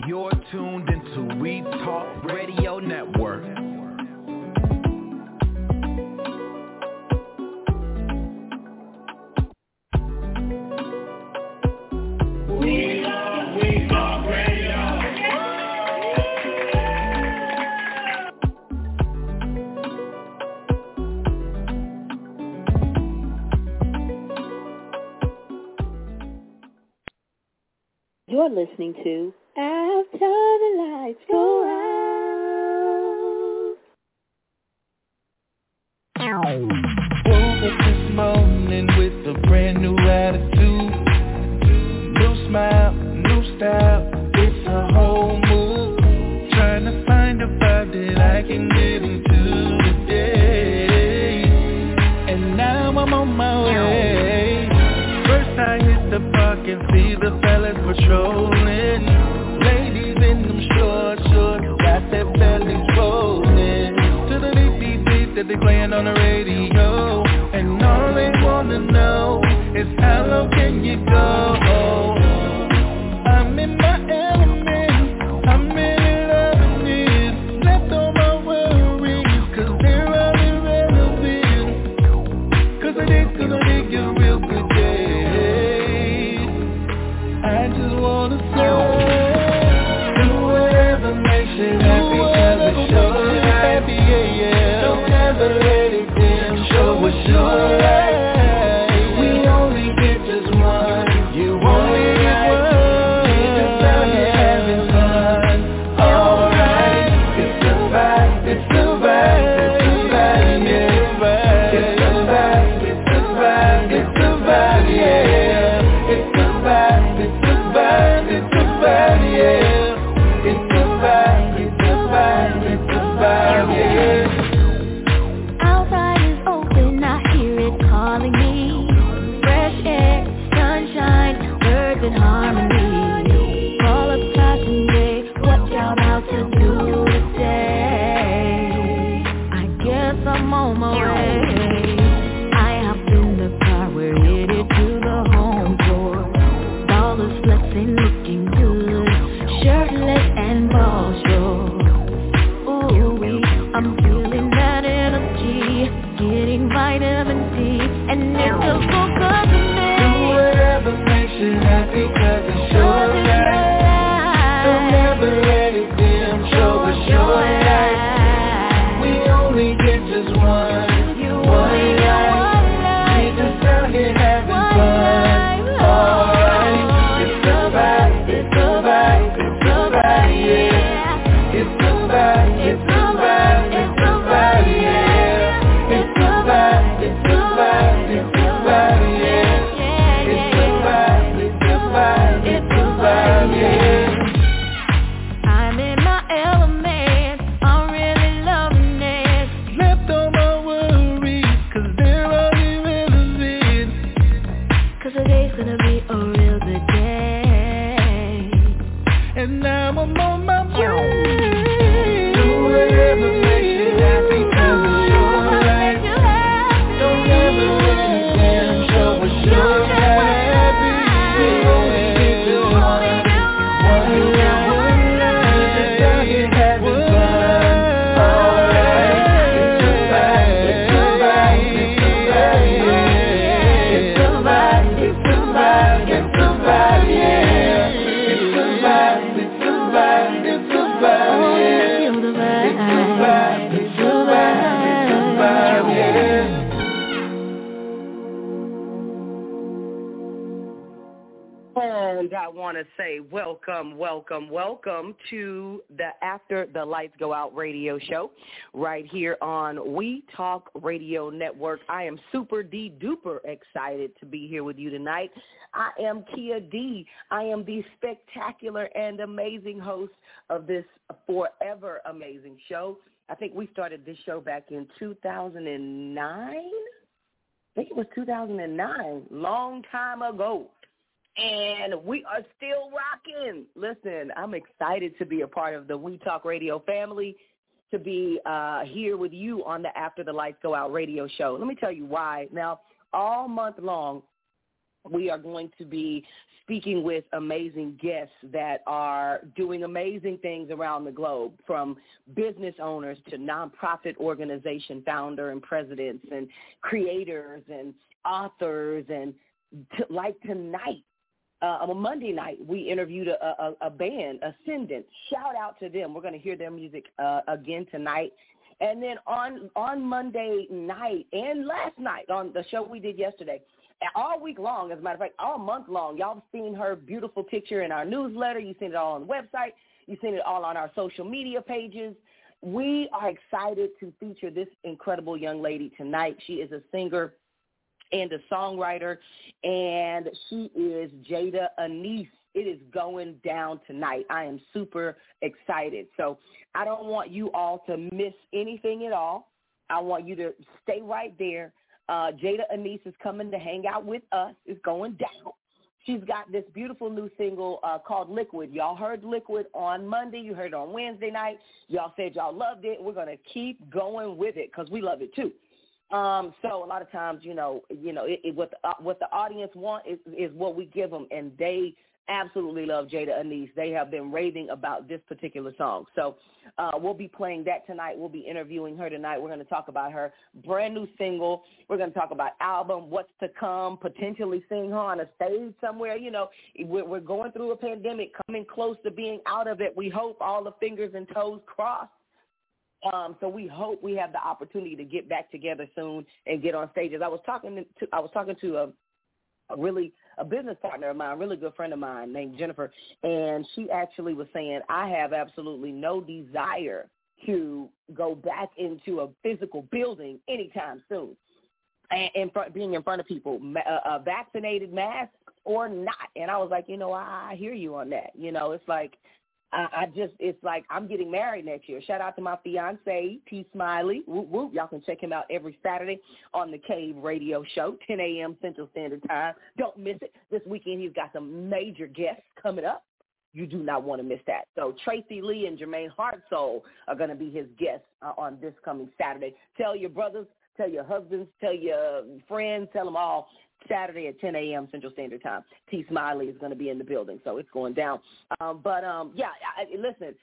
You're tuned into We Talk Radio Network. You're listening to After the Lights Go Out. Woke up this morning with a brand new attitude. New smile, new style, it's a whole mood. Trying to find a vibe that I can get into today. And now I'm on my way. First I hit the park and see the fellas patrolling. Ladies in them short shorts, got their bellies rolling. To the beat that they playing on the radio. And all they wanna know is how low can you go? I'm in my element, I'm really loving it. Left all my worries, cause they're all irrelevant. Cause I dig a real good day. I just wanna say, do whatever makes you happy, cause it's sure happy, yeah. Don't ever let it dim, show us your light. We only get just one, you only get one. We're just out here having fun, alright. It's the vibe, it's the vibe, it's the vibe, yeah. It's the vibe, it's the vibe, it's the vibe, yeah. It's the vibe, it's the vibe, it's the vibe, yeah. It's the vibe, it's the vibe, it's the vibe, yeah. Outside is open, I hear it calling me. Fresh air, sunshine, birds in harmony. All of Saturday, what y'all about to do today? I guess I'm on my way. I hopped in the car, we're headed to the home court. Ballers flexing, looking good, shirtless and ball short. Ooh, I'm feeling that energy, getting vitamin D, and it feels so good to me. Do whatever makes you happy, cause it's sure right. Don't ever let it dim, show us your light. We only get just one life. We just out here having fun, alright. It's the vibe, it's the vibe, it's the vibe, yeah. It's the vibe, it's the vibe, it's the vibe, yeah. It's the vibe, it's the vibe, it's the vibe, yeah. It's the vibe, it's the vibe, it's the vibe, yeah. I'm in my element, I'm really loving it. Left all my worries, cause they're all irrelevant. Cause today's gonna be a real good day. And now I'm on my way. Do whatever makes you happy, cause it's your life. Don't ever let it down, show us your life. We only get just one life. Just out here having fun, alright. It's the vibe, it's the vibe, it's the vibe, yeah. It's the vibe, it's the vibe, it's the vibe, yeah. It's the vibe, it's the vibe, it's the vibe, yeah. It's the vibe, it's the vibe, it's the vibe, yeah. And I want to say welcome to the After the Lights Go Out radio show right here on We Talk Radio Network. I am super duper excited to be here with you tonight. I am Kia D. I am the spectacular and amazing host of this forever amazing show. I think we started this show back in 2009. I think it was 2009, long time ago. And we are still rocking. Listen, I'm excited to be a part of the We Talk Radio family, to be here with you on the After the Lights Go Out radio show. Let me tell you why. Now, all month long, we are going to be speaking with amazing guests that are doing amazing things around the globe, from business owners to nonprofit organization founder and presidents and creators and authors. And like tonight, on Monday night, we interviewed a band, Ascendant. Shout out to them. We're going to hear their music again tonight. And then on Monday night and last night on the show we did yesterday, all week long, as a matter of fact, all month long, y'all have seen her beautiful picture in our newsletter. You've seen it all on the website. You've seen it all on our social media pages. We are excited to feature this incredible young lady tonight. She is a singer and a songwriter, and she is Jada Anise. It is going down tonight. I am super excited. So I don't want you all to miss anything at all. I want you to stay right there. Jada Anise is coming to hang out with us. It's going down. She's got this beautiful new single called Liquid. Y'all heard Liquid on Monday. You heard it on Wednesday night. Y'all said y'all loved it. We're going to keep going with it because we love it too. So a lot of times, what the audience want is what we give them, and they absolutely love Jada Anise. They have been raving about this particular song. So we'll be playing that tonight. We'll be interviewing her tonight. We're going to talk about her brand new single. We're going to talk about album, what's to come, potentially seeing her on a stage somewhere. You know, we're going through a pandemic, coming close to being out of it. We hope, all the fingers and toes crossed. So we hope we have the opportunity to get back together soon and get on stages. I was talking to a business partner of mine, a really good friend of mine named Jennifer, and she actually was saying, I have absolutely no desire to go back into a physical building anytime soon, and being in front of people, vaccinated, masked or not. And I was like, I hear you on that. It's like, it's like I'm getting married next year. Shout out to my fiance, T. Smiley. Whoop, whoop. Y'all can check him out every Saturday on the Cave Radio Show, 10 a.m. Central Standard Time. Don't miss it. This weekend he's got some major guests coming up. You do not want to miss that. So Tracy Lee and Jermaine Hartsoul are going to be his guests on this coming Saturday. Tell your brothers, tell your husbands, tell your friends, tell them all. Saturday at 10 a.m. Central Standard Time. T. Smiley is going to be in the building, so it's going down. Listen,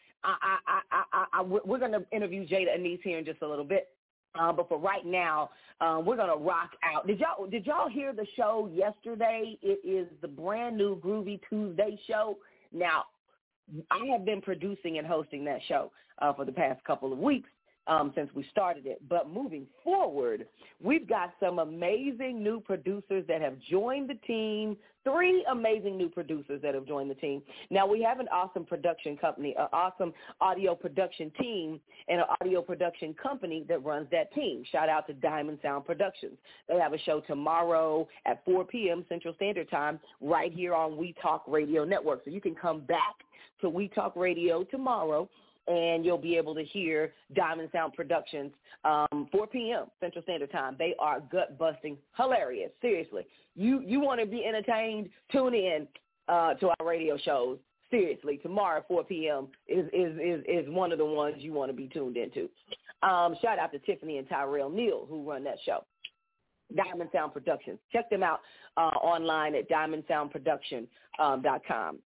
we're going to interview Jada Anise here in just a little bit. But for right now, we're going to rock out. Did y'all hear the show yesterday? It is the brand new Groovy Tuesday show. Now, I have been producing and hosting that show for the past couple of weeks. Since we started it. But moving forward, we've got some amazing new producers that have joined the team, 3 amazing new producers that have joined the team. Now, we have an awesome production company, an awesome audio production team, and an audio production company that runs that team. Shout out to Diamond Sound Productions. They have a show tomorrow at 4 p.m. Central Standard Time right here on We Talk Radio Network. So you can come back to We Talk Radio tomorrow, and you'll be able to hear Diamond Sound Productions 4 p.m. Central Standard Time. They are gut-busting hilarious. Seriously. You want to be entertained, tune in to our radio shows. Seriously, tomorrow at 4 p.m. is one of the ones you want to be tuned into. Shout out to Tiffany and Tyrell Neal, who run that show. Diamond Sound Productions. Check them out online at diamondsoundproduction.com.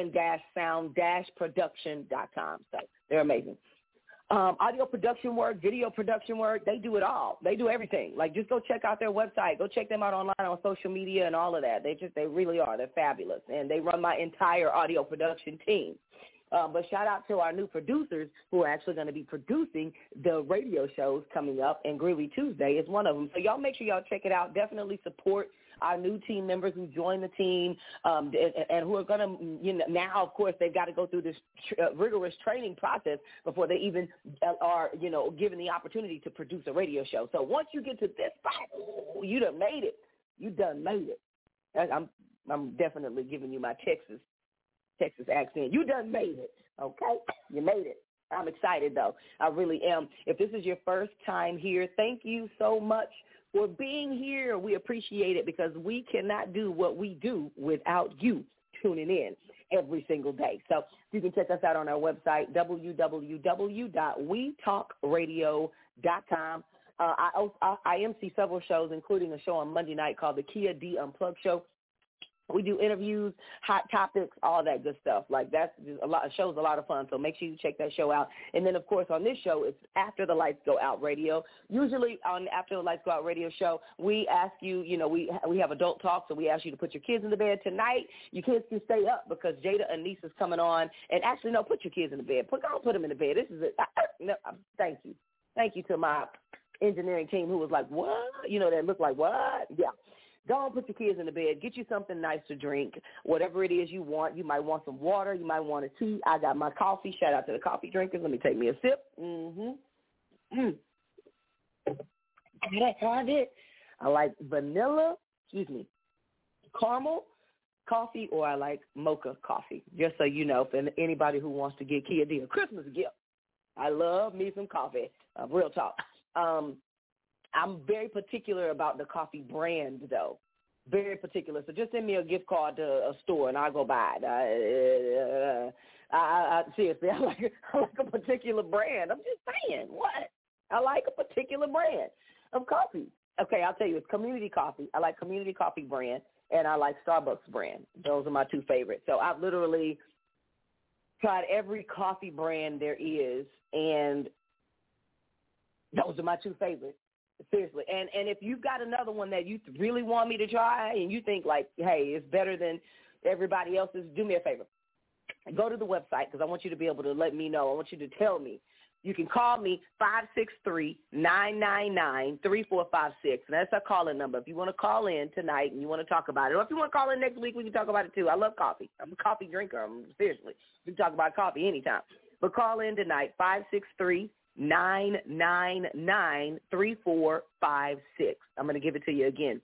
Diamond-sound-production.com. So they're amazing. Audio production work, video production work, they do it all. They do everything. Like, just go check out their website. Go check them out online on social media and all of that. They really are. They're fabulous. And they run my entire audio production team. But shout out to our new producers who are actually going to be producing the radio shows coming up, and Groovy Tuesday is one of them. So y'all make sure y'all check it out. Definitely support our new team members who joined the team and who are going to, now, of course, they've got to go through this rigorous training process before they even are, given the opportunity to produce a radio show. So once you get to this spot, you done made it. You done made it. I'm definitely giving you my Texas accent. You done made it, okay? You made it. I'm excited, though. I really am. If this is your first time here, thank you so much for being here. We appreciate it because we cannot do what we do without you tuning in every single day. So you can check us out on our website, www.wetalkradio.com. I MC several shows, including a show on Monday night called the Kia D Unplugged Show. We do interviews, hot topics, all that good stuff. Like that's just show's a lot of fun. So make sure you check that show out. And then of course on this show, it's After the Lights Go Out Radio. Usually on After the Lights Go Out Radio show, we ask you, we have adult talk, so we ask you to put your kids in the bed tonight. Your kids can stay up because Jada Anise is coming on. And actually, no, put your kids in the bed. Don't put them in the bed. This is it. No, thank you. Thank you to my engineering team who was like, what? That looked like what? Yeah. Don't put your kids in the bed. Get you something nice to drink, whatever it is you want. You might want some water. You might want a tea. I got my coffee. Shout out to the coffee drinkers. Let me take me a sip. That's how I did. I like caramel coffee, or I like mocha coffee, just so you know, for anybody who wants to get Kia a Christmas gift. I love me some coffee, real talk. I'm very particular about the coffee brand, though. Very particular. So just send me a gift card to a store, and I'll go buy it. Seriously, I like a particular brand. I'm just saying, what? I like a particular brand of coffee. Okay, I'll tell you, it's Community Coffee. I like Community Coffee brand, and I like Starbucks brand. Those are my two favorites. So I've literally tried every coffee brand there is, and those are my two favorites. Seriously. And if you've got another one that you really want me to try and you think like, hey, it's better than everybody else's, do me a favor. Go to the website because I want you to be able to let me know. I want you to tell me. You can call me 563-999-3456, and that's our calling number. If you want to call in tonight and you want to talk about it, or if you want to call in next week, we can talk about it too. I love coffee. I'm a coffee drinker. Seriously. We can talk about coffee anytime. But call in tonight, 563-999-3456. I'm going to give it to you again,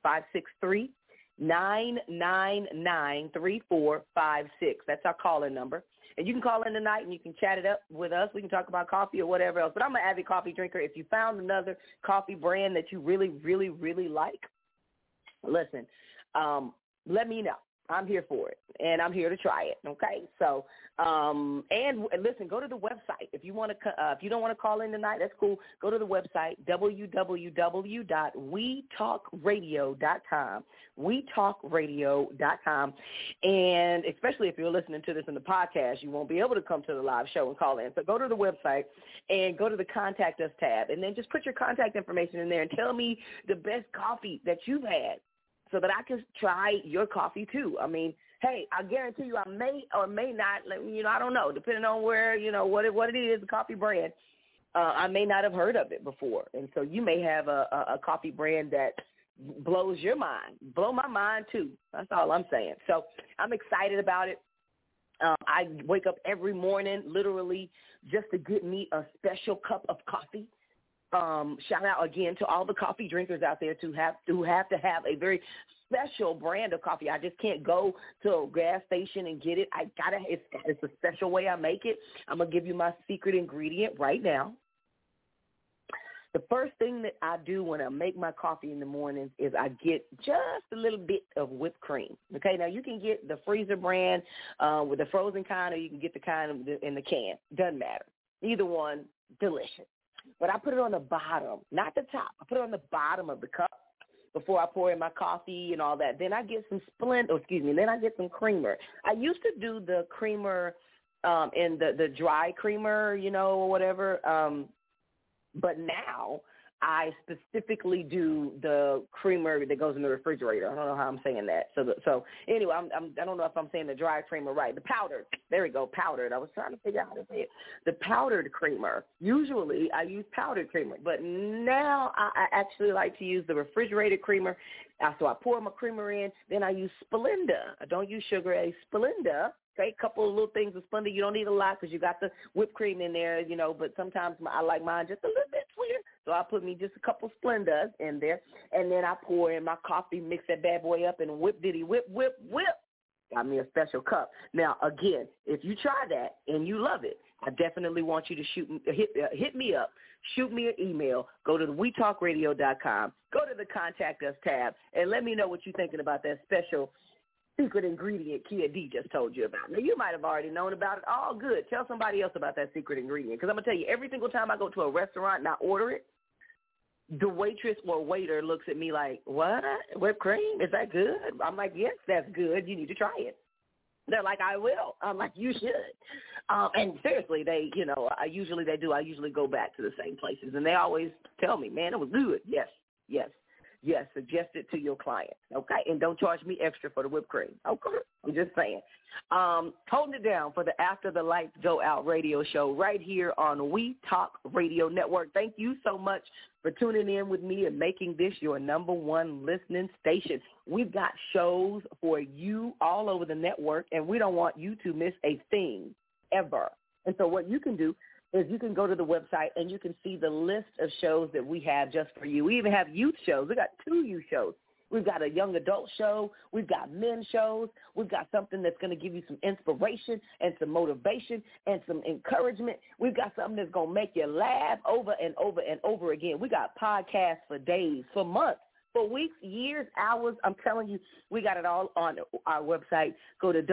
563-999-3456. That's our calling number. And you can call in tonight and you can chat it up with us. We can talk about coffee or whatever else. But I'm an avid coffee drinker. If you found another coffee brand that you really, really, really like, listen, let me know. I'm here for it, and I'm here to try it. Okay, so and listen, go to the website if you want to. If you don't want to call in tonight, that's cool. Go to the website www.wetalkradio.com. wetalkradio.com, and especially if you're listening to this in the podcast, you won't be able to come to the live show and call in. So go to the website and go to the Contact Us tab, and then just put your contact information in there and tell me the best coffee that you've had, so that I can try your coffee too. I mean, hey, I guarantee you I may or may not, I don't know, depending on where, what it is, the coffee brand, I may not have heard of it before. And so you may have a coffee brand that blows your mind, blow my mind too. That's all I'm saying. So I'm excited about it. I wake up every morning literally just to get me a special cup of coffee. Shout out again to all the coffee drinkers out there who have to have a very special brand of coffee. I just can't go to a gas station and get it. It's a special way I make it. I'm going to give you my secret ingredient right now. The first thing that I do when I make my coffee in the mornings is I get just a little bit of whipped cream. Okay, now you can get the freezer brand with the frozen kind, or you can get the kind in the can. Doesn't matter. Either one, delicious. But I put it on the bottom, not the top. I put it on the bottom of the cup before I pour in my coffee and all that. Then I get some then I get some creamer. I used to do the creamer in the dry creamer, or whatever. But now I specifically do the creamer that goes in the refrigerator. I don't know how I'm saying that. So anyway, I don't know if I'm saying the dry creamer right. The powdered. There we go, powdered. I was trying to figure out how to say it. The powdered creamer. Usually I use powdered creamer, but now I actually like to use the refrigerated creamer. So I pour my creamer in. Then I use Splenda. I don't use sugar. A Splenda. Okay, a couple of little things of Splenda. You don't need a lot because you got the whipped cream in there, but sometimes I like mine just a little bit sweeter. So I put me just a couple Splendas in there, and then I pour in my coffee, mix that bad boy up, and whip. Got me a special cup. Now, again, if you try that and you love it, I definitely want you to hit me up. Shoot me an email. Go to wetalkradio.com. Go to the Contact Us tab, and let me know what you're thinking about that special secret ingredient Kia D just told you about. Now, you might have already known about it. All good. Tell somebody else about that secret ingredient, because I'm going to tell you, every single time I go to a restaurant and I order it, the waitress or waiter looks at me like, what? Whipped cream? Is that good? I'm like, yes, that's good. You need to try it. They're like, I will. I'm like, you should. And seriously, they, I usually go back to the same places. And they always tell me, man, it was good. Yes. Suggest it to your clients, okay? And don't charge me extra for the whipped cream, okay? I'm just saying. Holding it down for the After the Lights Go Out radio show right here on We Talk Radio Network. Thank you so much for tuning in with me and making this your number one listening station. We've got shows for you all over the network, and we don't want you to miss a thing ever. And so what you can do is you can go to the website and you can see the list of shows that we have just for you. We even have youth shows. We got 2 youth shows. We've got a young adult show. We've got men shows. We've got something that's going to give you some inspiration and some motivation and some encouragement. We've got something that's going to make you laugh over and over and over again. We got podcasts for days, for months, for weeks, years, hours. I'm telling you, we got it all on our website. Go to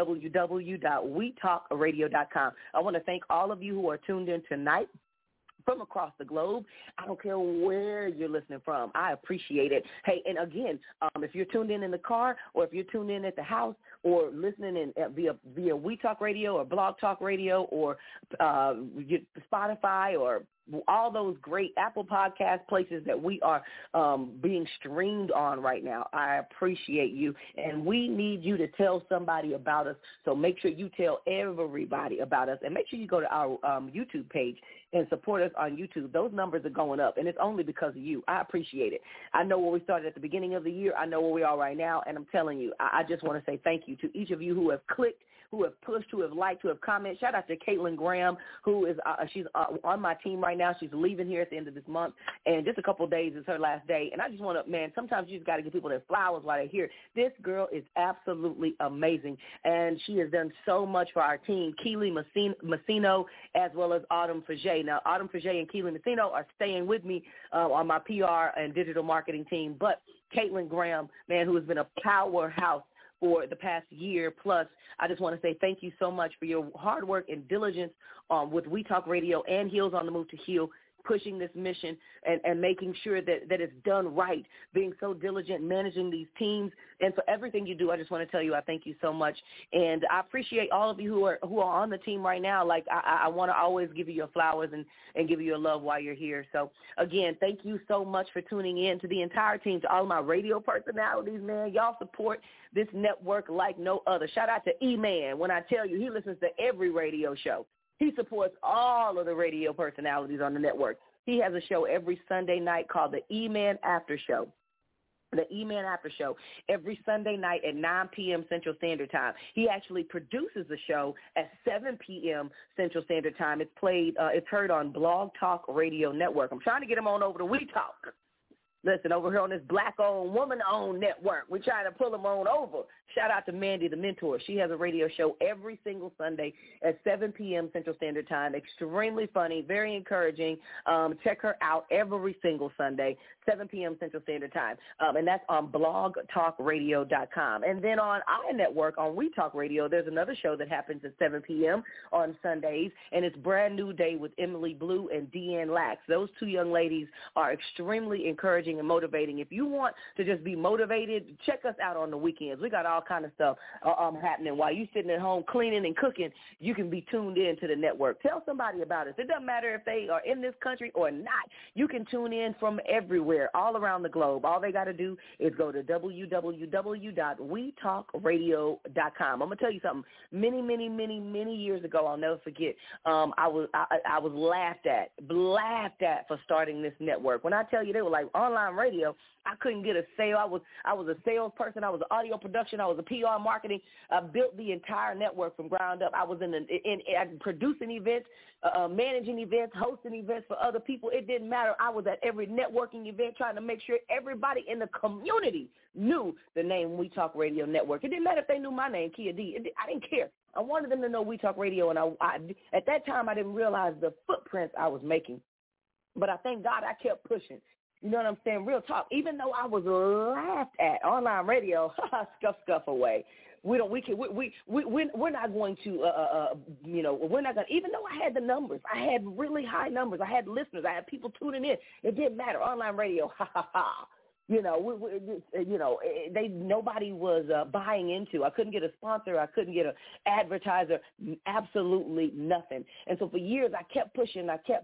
www.wetalkradio.com. I want to thank all of you who are tuned in tonight from across the globe. I don't care where you're listening from. I appreciate it. Hey, and again, if you're tuned in the car, or if you're tuned in at the house, or listening via We Talk Radio or Blog Talk Radio or Spotify or all those great Apple Podcast places that we are being streamed on right now, I appreciate you. And we need you to tell somebody about us. So make sure you tell everybody about us. And make sure you go to our YouTube page and support us on YouTube. Those numbers are going up, and it's only because of you. I appreciate it. I know where we started at the beginning of the year. I know where we are right now, and I'm telling you, I just want to say thank you to each of you who have clicked, who have pushed, who have liked, who have commented. Shout out to Caitlin Graham, who is she's on my team right now. She's leaving here at the end of this month, and just a couple of days is her last day. And I just want to, man, sometimes you just got to give people their flowers while they're here. This girl is absolutely amazing, and she has done so much for our team. Keely Messino, as well as Autumn Faget. Now, Autumn Faget and Keely Messino are staying with me on my PR and digital marketing team, but Caitlin Graham, man, who has been a powerhouse for the past year plus, I just want to say thank you so much for your hard work and diligence with We Talk Radio and Heels on the Move to Heal, pushing this mission and making sure that it's done right, being so diligent, managing these teams, and for everything you do. I just want to tell you I thank you so much, and I appreciate all of you who are on the team right now. Like, I want to always give you your flowers and give you your love while you're here. So, again, thank you so much for tuning in. To the entire team, to all of my radio personalities, man, y'all support this network like no other. Shout out to E-Man. When I tell you, he listens to every radio show. He supports all of the radio personalities on the network. He has a show every Sunday night called the E-Man After Show. The E-Man After Show every Sunday night at 9 p.m. Central Standard Time. He actually produces the show at 7 p.m. Central Standard Time. It's heard on Blog Talk Radio Network. I'm trying to get him on over to We Talk. Listen, over here on this black-owned, woman-owned network, we're trying to pull them on over. Shout out to Mandy, the mentor. She has a radio show every single Sunday at 7 p.m. Central Standard Time. Extremely funny, very encouraging. Check her out every single Sunday, 7 p.m. Central Standard Time. And that's on blogtalkradio.com. And then on our network, on We Talk Radio, there's another show that happens at 7 p.m. on Sundays, and it's Brand New Day with Emily Blue and Deanne Lax. Those two young ladies are extremely encouraging and motivating. If you want to just be motivated, check us out on the weekends. We got all kind of stuff happening. While you sitting at home cleaning and cooking, you can be tuned in to the network. Tell somebody about us. It doesn't matter if they are in this country or not. You can tune in from everywhere, all around the globe. All they got to do is go to www.wetalkradio.com. I'm going to tell you something. Many years ago, I'll never forget, I was laughed at for starting this network. When I tell you they were like online radio, I couldn't get a sale. I was a salesperson. I was audio production. I was a PR marketing. I built the entire network from ground up. I was in producing events, managing events, hosting events for other people. It didn't matter. I was at every networking event trying to make sure everybody in the community knew the name We Talk Radio Network. It didn't matter if they knew my name, Kia D. I didn't care. I wanted them to know We Talk Radio, and I at that time I didn't realize the footprints I was making. But I thank God I kept pushing. You know what I'm saying? Real talk. Even though I was laughed at online radio, scuff away. we're not going to, we're not going to, even though I had the numbers, I had really high numbers, I had listeners, I had people tuning in. It didn't matter. Online radio, ha, ha, ha. Nobody was buying into. I couldn't get a sponsor. I couldn't get an advertiser. Absolutely nothing. And so for years, I kept pushing.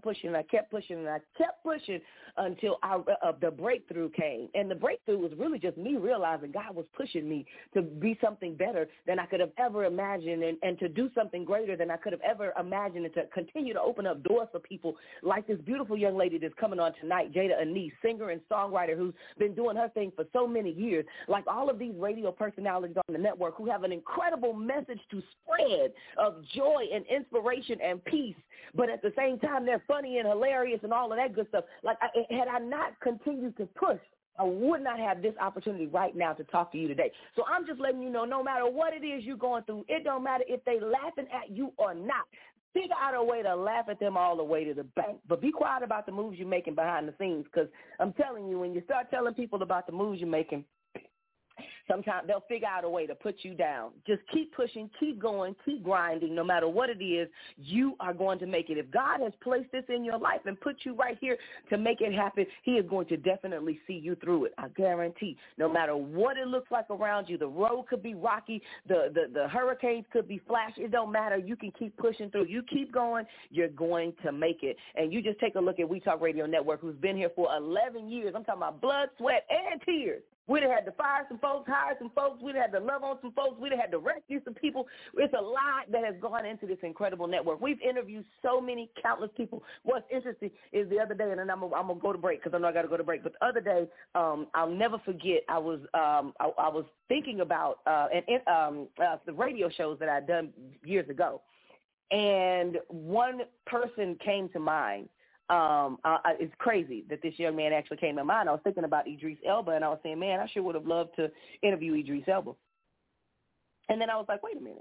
Until the breakthrough came. And the breakthrough was really just me realizing God was pushing me to be something better than I could have ever imagined, and to do something greater than I could have ever imagined, and to continue to open up doors for people like this beautiful young lady that's coming on tonight, Jada Anise, singer and songwriter who's been doing her thing for so many years, like all of these radio personalities on the network who have an incredible message to spread of joy and inspiration and peace, but at the same time they're funny and hilarious and all of that good stuff. Like, had I not continued to push, I would not have this opportunity right now to talk to you today. So I'm just letting you know, no matter what it is you're going through, it don't matter if they laughing at you or not. Figure out a way to laugh at them all the way to the bank. But be quiet about the moves you're making behind the scenes, because I'm telling you, when you start telling people about the moves you're making, sometimes they'll figure out a way to put you down. Just keep pushing, keep going, keep grinding. No matter what it is, you are going to make it. If God has placed this in your life and put you right here to make it happen, he is going to definitely see you through it. I guarantee. No matter what it looks like around you, the road could be rocky, the hurricanes could be flash. It don't matter. You can keep pushing through. You keep going, you're going to make it. And you just take a look at We Talk Radio Network, who's been here for 11 years. I'm talking about blood, sweat, and tears. We'd have had to fire some folks, hire some folks. We'd have had to love on some folks. We'd have had to rescue some people. It's a lot that has gone into this incredible network. We've interviewed so many, countless people. What's interesting is the other day, and then I'm gonna go to break because I know I got to go to break. But the other day, I'll never forget. I was thinking about the radio shows that I'd done years ago, and one person came to mind. It's crazy that this young man actually came to mind. I was thinking about Idris Elba, and I was saying, man, I sure would have loved to interview Idris Elba. And then I was like, wait a minute.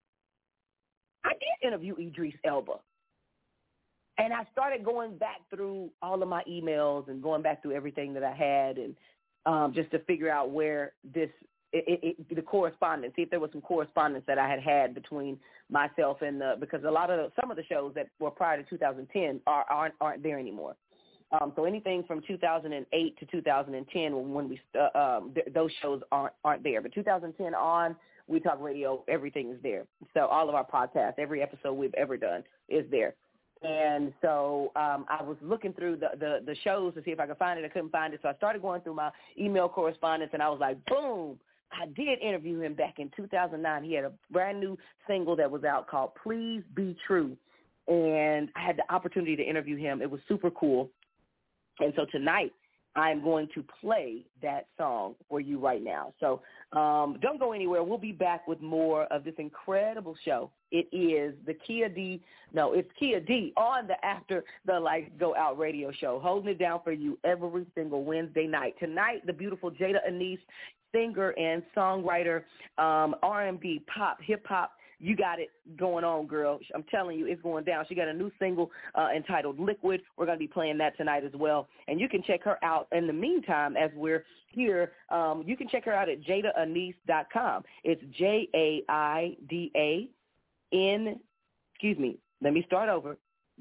I did interview Idris Elba. And I started going back through all of my emails and going back through everything that I had, and just to figure out where the correspondence, see if there was some correspondence that I had between myself and because some of the shows that were prior to 2010 aren't there anymore. So anything from 2008 to 2010, when we those shows aren't there. But 2010 on, We Talk Radio, everything is there. So all of our podcasts, every episode we've ever done is there. And so I was looking through the shows to see if I could find it. I couldn't find it. So I started going through my email correspondence, and I was like, boom. I did interview him back in 2009. He had a brand new single that was out called Please Be True. And I had the opportunity to interview him. It was super cool. And so tonight I'm going to play that song for you right now. So don't go anywhere. We'll be back with more of this incredible show. It is it's Kia D on the After the Lights Go Out radio show, holding it down for you every single Wednesday night. Tonight, the beautiful Jada Anise, singer and songwriter, R&B, pop, hip-hop. You got it going on, girl. I'm telling you, it's going down. She got a new single entitled Liquid. We're going to be playing that tonight as well. And you can check her out in the meantime as we're here. You can check her out at JadaAnise.com. It's JAIDAN, excuse me, let me start over,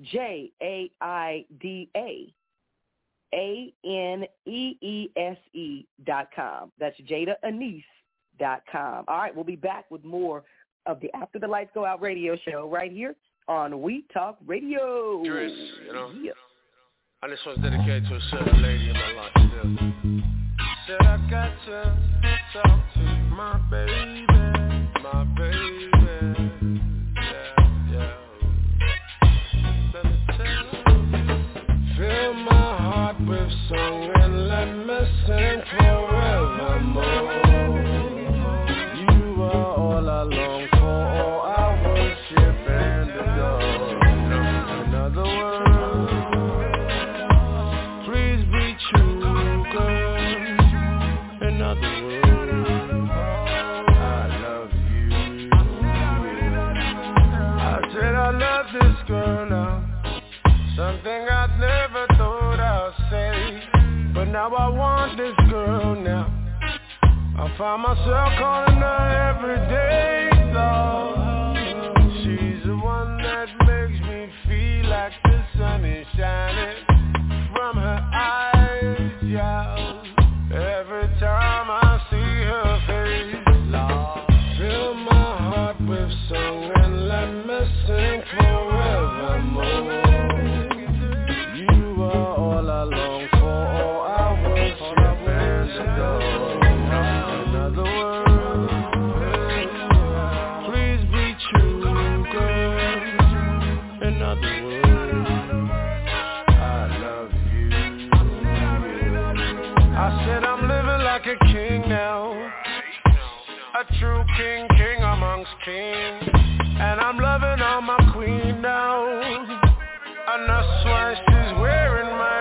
JAIDAANEESE.com. That's JadaAnise.com. All right, we'll be back with more of the After the Lights Go Out radio show right here on We Talk Radio. Idris, yeah. And this one's dedicated to a certain lady in my life still. Said I got to talk to my baby, my baby. Yeah. Let me tell you. Fill my heart with song and let me sing forevermore. You are all I long for, all I worship and adore. In other words, please be true, girl. In other words, I love you. I said I love this girl now. Something I never thought I'd say, but now I want this girl now. I'm find myself calling her every day, Lord. She's the one that makes me feel like the sun is shining from her eyes, yeah. Every time I see her face, Lord, fill my heart with song and let me sing forevermore. You are all I long for, all I worship and adore. In other words, please be true, girl. In other words, I love you. I said I'm living like a king now, a true king, king amongst kings. And I'm loving on my queen now, and that's why she's wearing my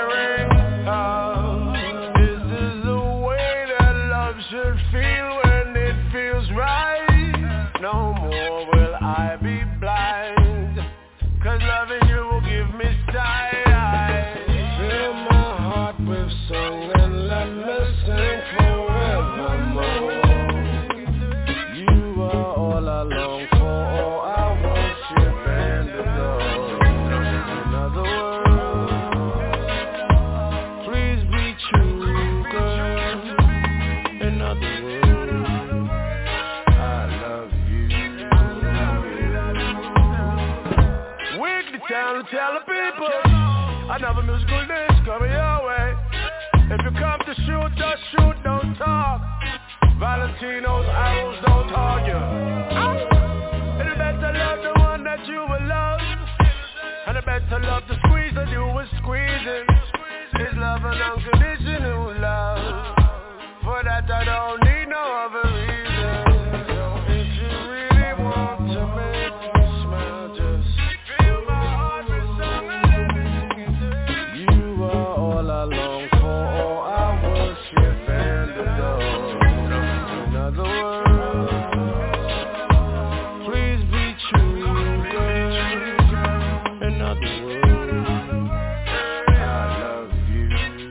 ring. This is the way that love should feel when it feels right. No more will I be blind, 'cause loving you will give me sight. Fill my heart with song and let me sing forevermore. You are all I long for, all I worship and adore. In other words, please be true, girl. In other words, I love you. Weekly time to tell the people another musical dish coming your way. If you come to shoot, just shoot, don't talk. Valentino's arrows don't argue. And you better love the one that you will love, and you better love the squeeze that you will squeeze it. It's love and unconditional love. For that I don't need no other reason. So if you really want to make me smile, just fill my heart with song and let me sing. You are all I long for, all I worship and adore. In other words, please be true, girl. In other words, I love you.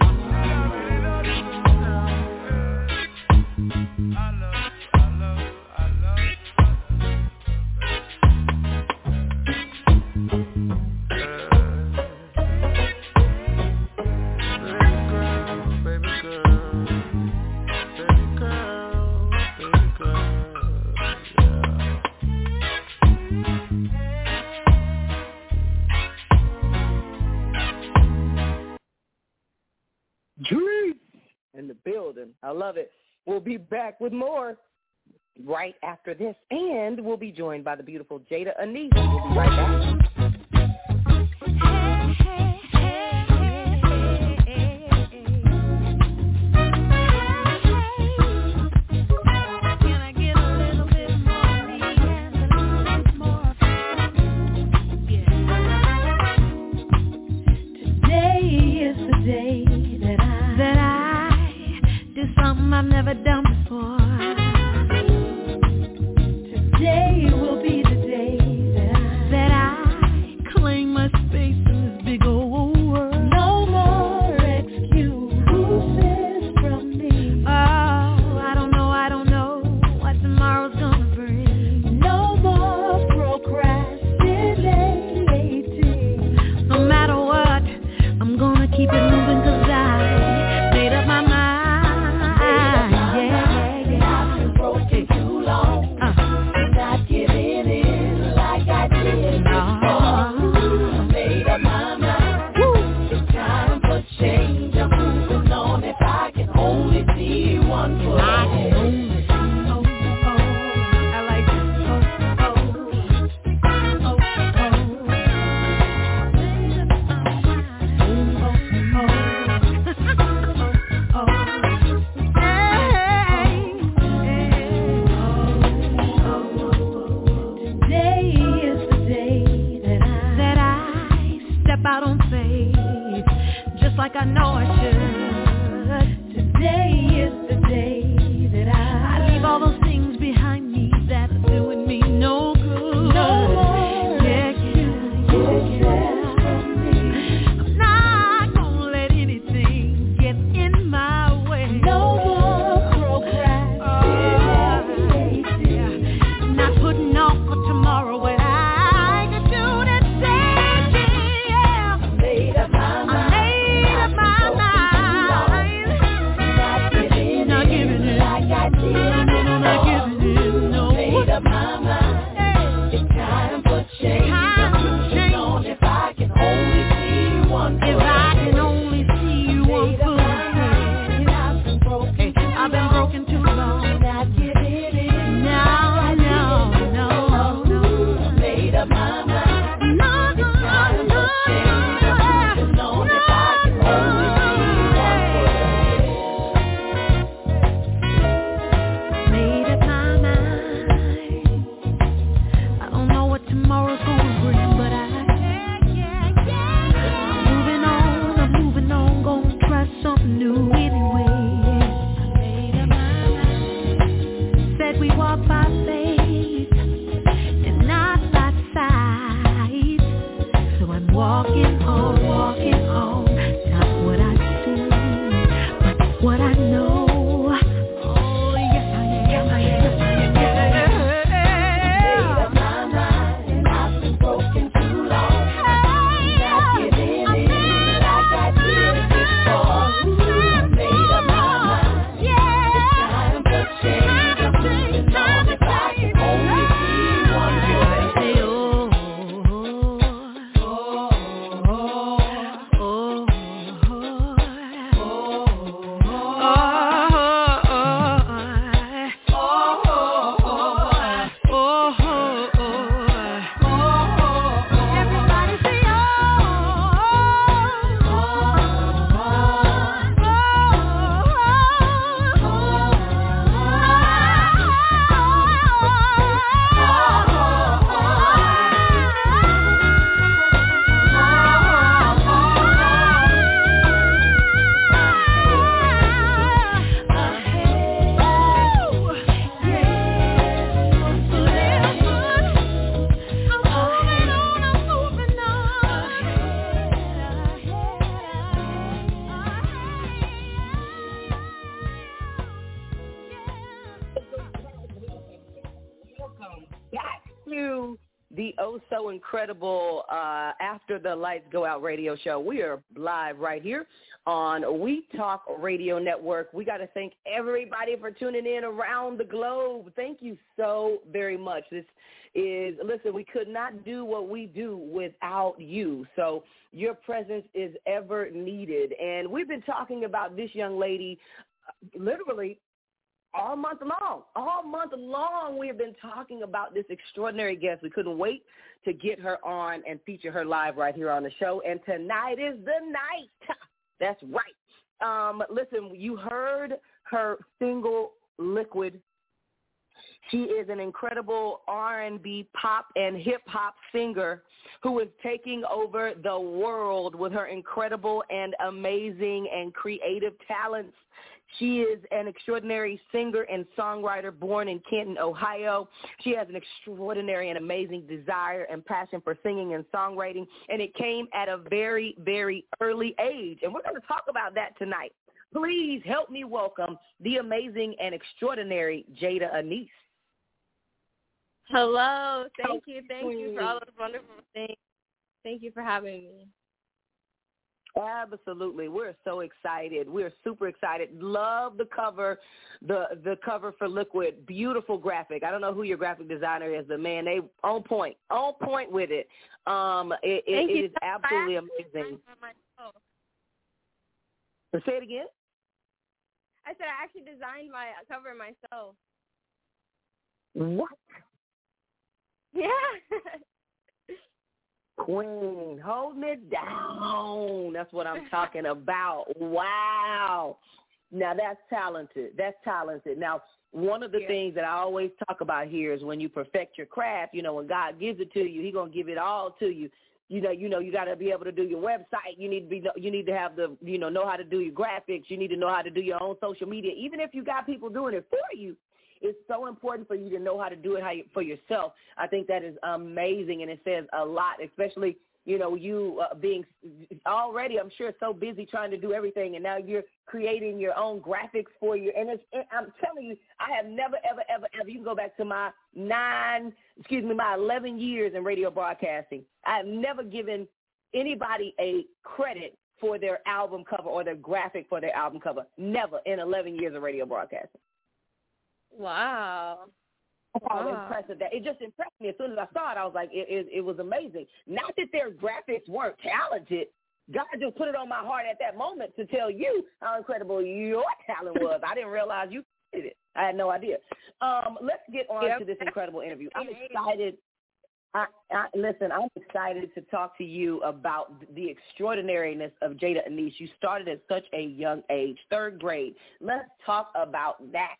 In the building. I love it. We'll be back with more right after this, and we'll be joined by the beautiful Jada Anise. We'll be right back. I've never done before. Today will be the day that I claim my space in this big old world. No more excuses from me. Oh, I don't know what tomorrow's gonna bring. No more procrastinating. No matter what, I'm gonna keep it moving 'cause I made up my mind. Like I know I should. Today is the day that I leave all those things behind me that are doing me no good. No more. Yeah, I'm not gonna let anything get in my way. No more procrastinating. back to the oh-so-incredible After the Lights Go Out radio show. We are live right here on We Talk Radio Network. We got to thank everybody for tuning in around the globe. Thank you so very much. Listen, we could not do what we do without you. So your presence is ever needed. And we've been talking about this young lady literally all month long, we have been talking about this extraordinary guest. We couldn't wait to get her on and feature her live right here on the show. And tonight is the night. That's right. Listen, you heard her single, Liquid. She is an incredible R&B, pop, and hip-hop singer who is taking over the world with her incredible and amazing and creative talents. She is an extraordinary singer and songwriter born in Canton, Ohio. She has an extraordinary and amazing desire and passion for singing and songwriting, and it came at a very, very early age. And we're going to talk about that tonight. Please help me welcome the amazing and extraordinary Jada Anise. Hello. Thank you for all those wonderful things. Thank you for having me. Absolutely. We're so excited. We're super excited. Love the cover, the cover for Liquid. Beautiful graphic. I don't know who your graphic designer is, but, man, they on point with it. It is absolutely amazing. Say it again? I said I actually designed my cover myself. What? Yeah. Queen, holding it down. That's what I'm talking about. Wow. Now, that's talented. Now, one of the things that I always talk about here is when you perfect your craft, when God gives it to you, he's going to give it all to you. You got to be able to do your website. You need to have know how to do your graphics. You need to know how to do your own social media. Even if you got people doing it for you, it's so important for you to know how to do it for yourself. I think that is amazing, and it says a lot, especially, you being already, I'm sure, so busy trying to do everything, and now you're creating your own graphics for you. And I'm telling you, I have never, ever, ever, ever, you can go back to my 11 years in radio broadcasting. I have never given anybody a credit for their album cover or their graphic for their album cover. Never in 11 years of radio broadcasting. Wow. How impressive that. It just impressed me. As soon as I saw it, I was like, it was amazing. Not that their graphics weren't talented. God just put it on my heart at that moment to tell you how incredible your talent was. I didn't realize you did it. I had no idea. Let's get on to this incredible interview. I'm excited. Listen, I'm excited to talk to you about the extraordinariness of Jada Anise. You started at such a young age, 3rd grade. Let's talk about that.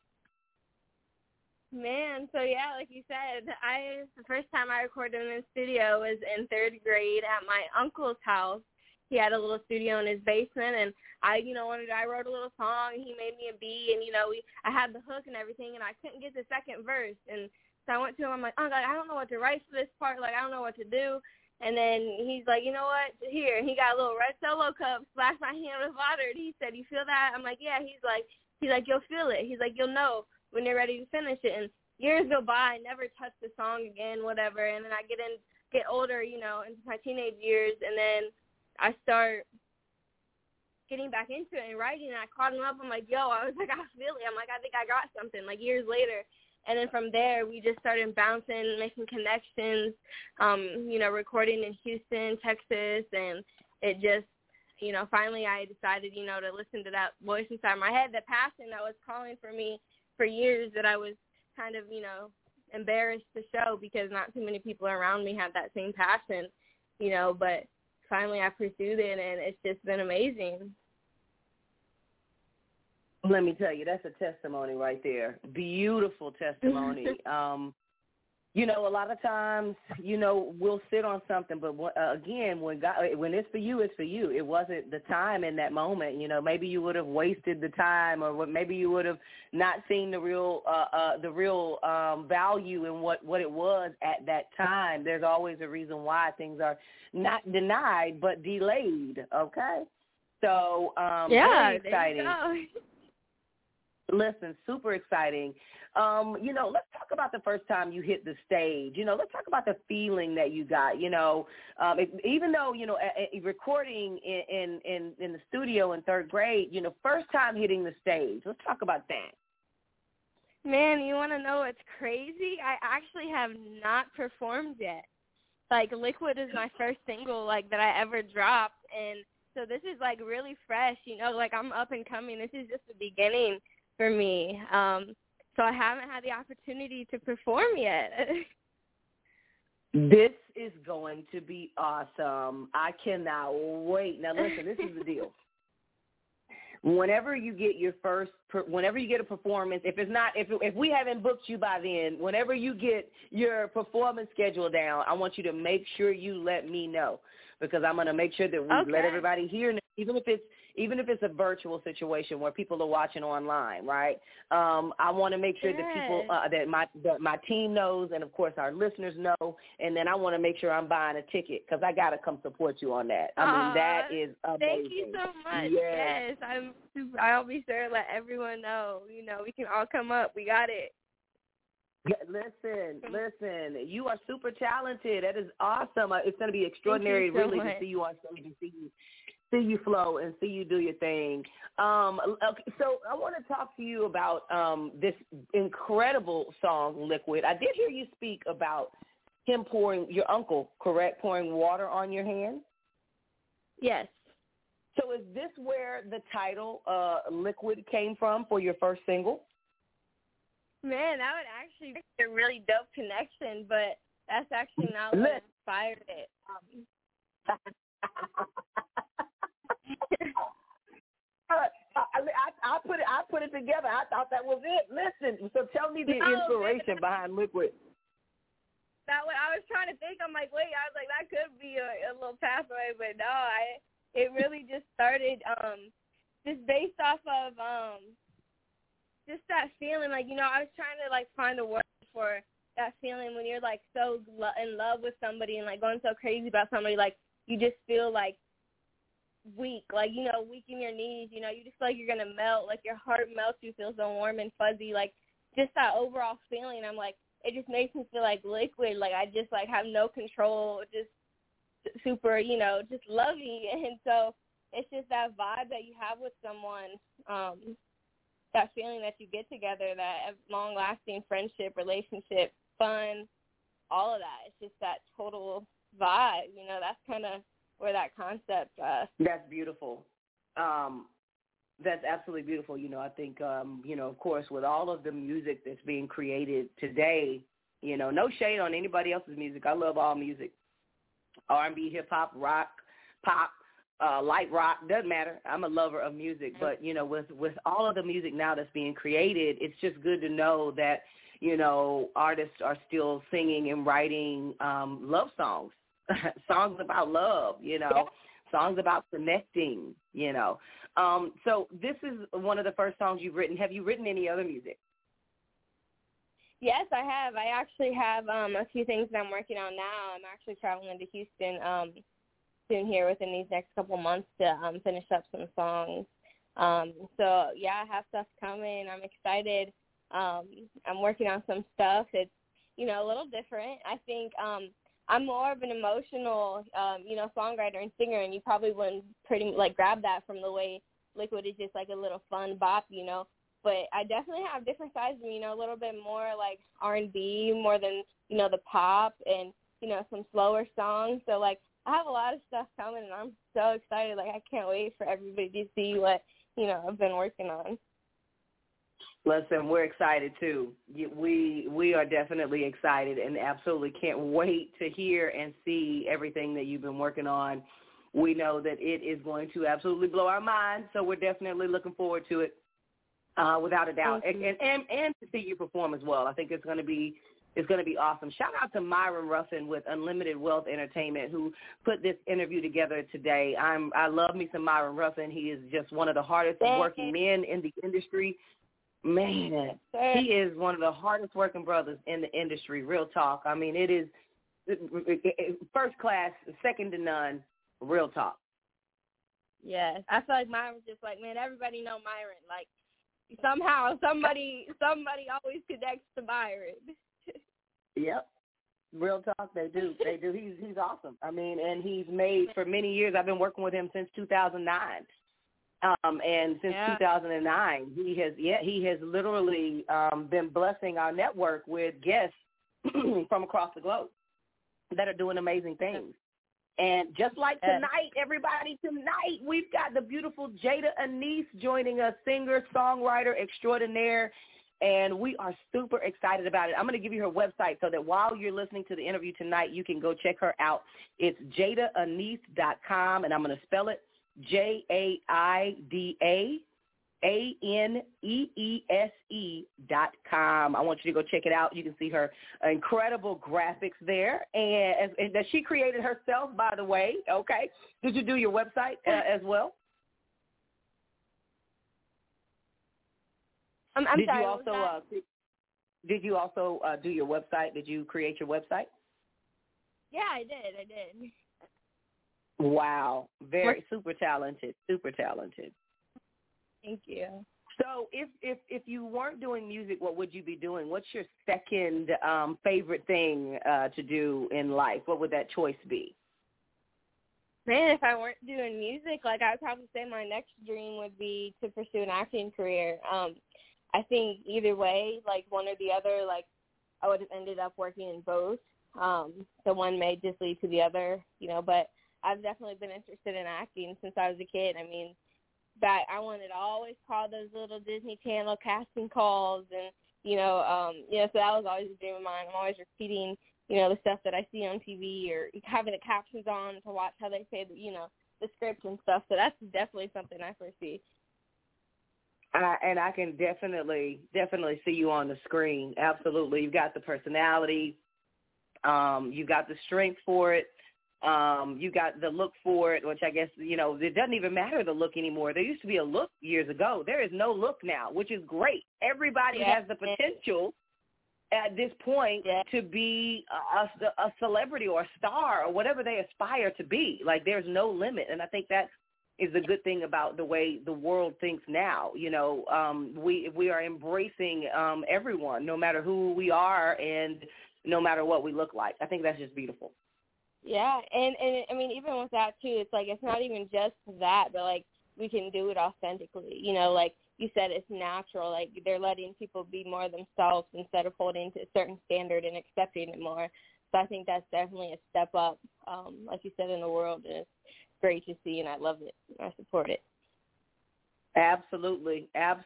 Man, so yeah, like you said, the first time I recorded in the studio was in 3rd grade at my uncle's house. He had a little studio in his basement, and I wrote a little song, and he made me a beat, and I had the hook and everything, and I couldn't get the second verse, and so I went to him. I'm like, Uncle, I don't know what to write for this part. Like, I don't know what to do. And then he's like, you know what? Here, and he got a little red Solo cup, splashed my hand with water, and he said, you feel that? I'm like, yeah. He's like, you'll feel it. He's like, you'll know when you're ready to finish it. And years go by, I never touched the song again, whatever. And then I get older, into my teenage years, and then I start getting back into it and writing, and I caught him up. I'm like, yo, I feel it. I'm like, I think I got something, like years later. And then from there, we just started bouncing, making connections, recording in Houston, Texas, and it just, finally I decided, to listen to that voice inside my head, that passion that was calling for me for years, that I was kind of, embarrassed to show because not too many people around me had that same passion, but finally I pursued it, and it's just been amazing. Let me tell you, that's a testimony right there. Beautiful testimony. A lot of times, we'll sit on something, but again, when it's for you, it's for you. It wasn't the time in that moment. Maybe you would have wasted the time, or maybe you would have not seen the real value in what it was at that time. There's always a reason why things are not denied but delayed. Okay, so very exciting. Listen, super exciting. Let's talk about the first time you hit the stage. Let's talk about the feeling that you got. Even though recording in the studio in third grade, first time hitting the stage. Let's talk about that. Man, you want to know what's crazy? I actually have not performed yet. Like, Liquid is my first single, like, that I ever dropped, and so this is, like, really fresh, like, I'm up and coming. This is just the beginning for me. So I haven't had the opportunity to perform yet. This is going to be awesome. I cannot wait. Now, listen, this is the deal. Whenever you get a performance, if we haven't booked you by then, whenever you get your performance schedule down, I want you to make sure you let me know, because I'm going to make sure that we let everybody hear, even if it's a virtual situation where people are watching online, right? I want to make sure that people, that my team knows, and of course our listeners know, and then I want to make sure I'm buying a ticket, because I got to come support you on that. I mean, that is amazing. Thank you so much. Yes, I'll be sure to let everyone know. We can all come up. We got it. Listen, you are super talented. That is awesome. It's going to be extraordinary really to see you on stage and see you flow and see you do your thing. Okay, so I want to talk to you about this incredible song, Liquid. I did hear you speak about him your uncle, correct, pouring water on your hands? Yes. So is this where the title Liquid came from for your first single? Man, that would actually be a really dope connection, but that's actually not what inspired it. I put it together. I thought that was it. Listen, so tell me the inspiration behind Liquid. I was trying to think. I'm like, wait. I was like, that could be a little pathway, but no. It really just started just based off of just that feeling. Like, I was trying to like find a word for that feeling when you're like so in love with somebody and like going so crazy about somebody. Like, you just feel like weak, like, weak in your knees, you just feel like you're going to melt, like your heart melts, you feel so warm and fuzzy, like just that overall feeling. I'm like, it just makes me feel like liquid, like I just like have no control, just super, just lovey. And so it's just that vibe that you have with someone, that feeling that you get together, that long-lasting friendship, relationship, fun, all of that. It's just that total vibe, that's kind of where that concept. That's beautiful. That's absolutely beautiful. I think, of course, with all of the music that's being created today, no shade on anybody else's music. I love all music. R&B, hip-hop, rock, pop, light rock, doesn't matter. I'm a lover of music. But, with all of the music now that's being created, it's just good to know that, artists are still singing and writing love songs. Songs about love, songs about connecting, So this is one of the first songs you've written. Have you written any other music? Yes, I have. I actually have a few things that I'm working on now. I'm actually traveling to Houston soon here within these next couple months to finish up some songs. So, yeah, I have stuff coming. I'm excited. I'm working on some stuff. It's, a little different. I think I'm more of an emotional, songwriter and singer, and you probably wouldn't grab that from the way Liquid is just like a little fun bop, But I definitely have different sides of me, a little bit more like R&B, more than, the pop and, some slower songs. So, like, I have a lot of stuff coming, and I'm so excited. Like, I can't wait for everybody to see what, I've been working on. Listen, we're excited, too. We are definitely excited and absolutely can't wait to hear and see everything that you've been working on. We know that it is going to absolutely blow our minds, so we're definitely looking forward to it, without a doubt, and to see you perform as well. I think it's going to be awesome. Shout out to Myron Ruffin with Unlimited Wealth Entertainment, who put this interview together today. I love me some Myron Ruffin. He is just one of the hardest working men in the industry. Man, he is one of the hardest working brothers in the industry, real talk. I mean, it is first class, second to none, real talk. Yes, I feel like Myron was just like, man, everybody know Myron. Like, somehow somebody always connects to Byron. Yep. Real talk, they do. They do. He's awesome. I mean, and he's made for many years. I've been working with him since 2009. And since 2009, he has literally been blessing our network with guests from across the globe that are doing amazing things. And just like tonight, everybody, tonight we've got the beautiful Jada Anise joining us, singer, songwriter extraordinaire, and we are super excited about it. I'm going to give you her website so that while you're listening to the interview tonight, you can go check her out. It's JadaAnise.com, and I'm going to spell it JaidaAnese.com. I want you to go check it out. You can see her incredible graphics there, and that she created herself, by the way. Okay, did you do your website as well? I'm did sorry. You also, did you also do your website? Did you create your website? Yeah, I did. Wow, very super talented. Thank you. So if you weren't doing music, what would you be doing? What's your second favorite thing to do in life? What would that choice be? Man, if I weren't doing music, I'd probably say my next dream would be to pursue an acting career. I think either way, one or the other, I would have ended up working in both. So one may just lead to the other, but I've definitely been interested in acting since I was a kid. I mean, I wanted to always call those little Disney Channel casting calls, and so that was always a dream of mine. I'm always repeating, the stuff that I see on TV or having the captions on to watch how they say the script and stuff. So that's definitely something I foresee. And I can definitely see you on the screen. Absolutely, you've got the personality, you've got the strength for it. You got the look for it, which I guess, it doesn't even matter the look anymore. There used to be a look years ago. There is no look now, which is great. Everybody has the potential at this point to be a celebrity or a star or whatever they aspire to be. There's no limit. And I think that is the good thing about the way the world thinks now. We are embracing everyone, no matter who we are and no matter what we look like. I think that's just beautiful. Yeah, and I mean, even with that, too, it's it's not even just that, but, we can do it authentically. Like you said, it's natural. They're letting people be more themselves instead of holding to a certain standard and accepting it more. So I think that's definitely a step up, like you said, in the world, and it's great to see, and I love it. I support it. Absolutely.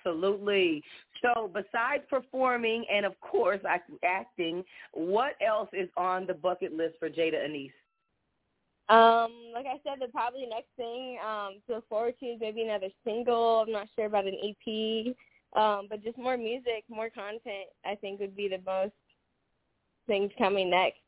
So besides performing and, of course, acting, what else is on the bucket list for Jada Anise? Like I said, probably the next thing to look forward to is maybe another single. I'm not sure about an EP, but just more music, more content, I think would be the most things coming next.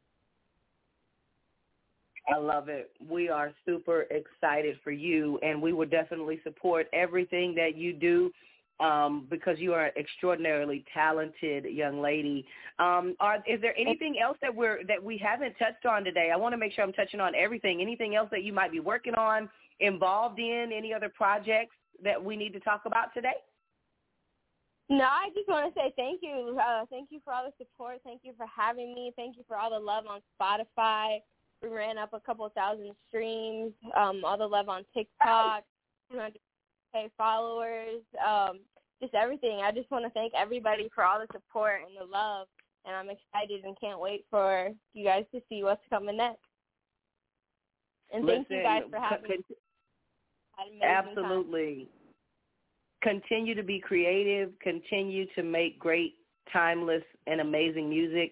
I love it. We are super excited for you, and we will definitely support everything that you do because you are an extraordinarily talented young lady. Is there anything else that we haven't touched on today? I want to make sure I'm touching on everything. Anything else that you might be working on, involved in, any other projects that we need to talk about today? No, I just want to say thank you. Thank you for all the support. Thank you for having me. Thank you for all the love on Spotify. We ran up a couple thousand streams, all the love on TikTok, 200K followers, just everything. I just want to thank everybody for all the support and the love, and I'm excited and can't wait for you guys to see what's coming next. And thank you guys for having me. Absolutely. Continue to be creative. Continue to make great, timeless, and amazing music.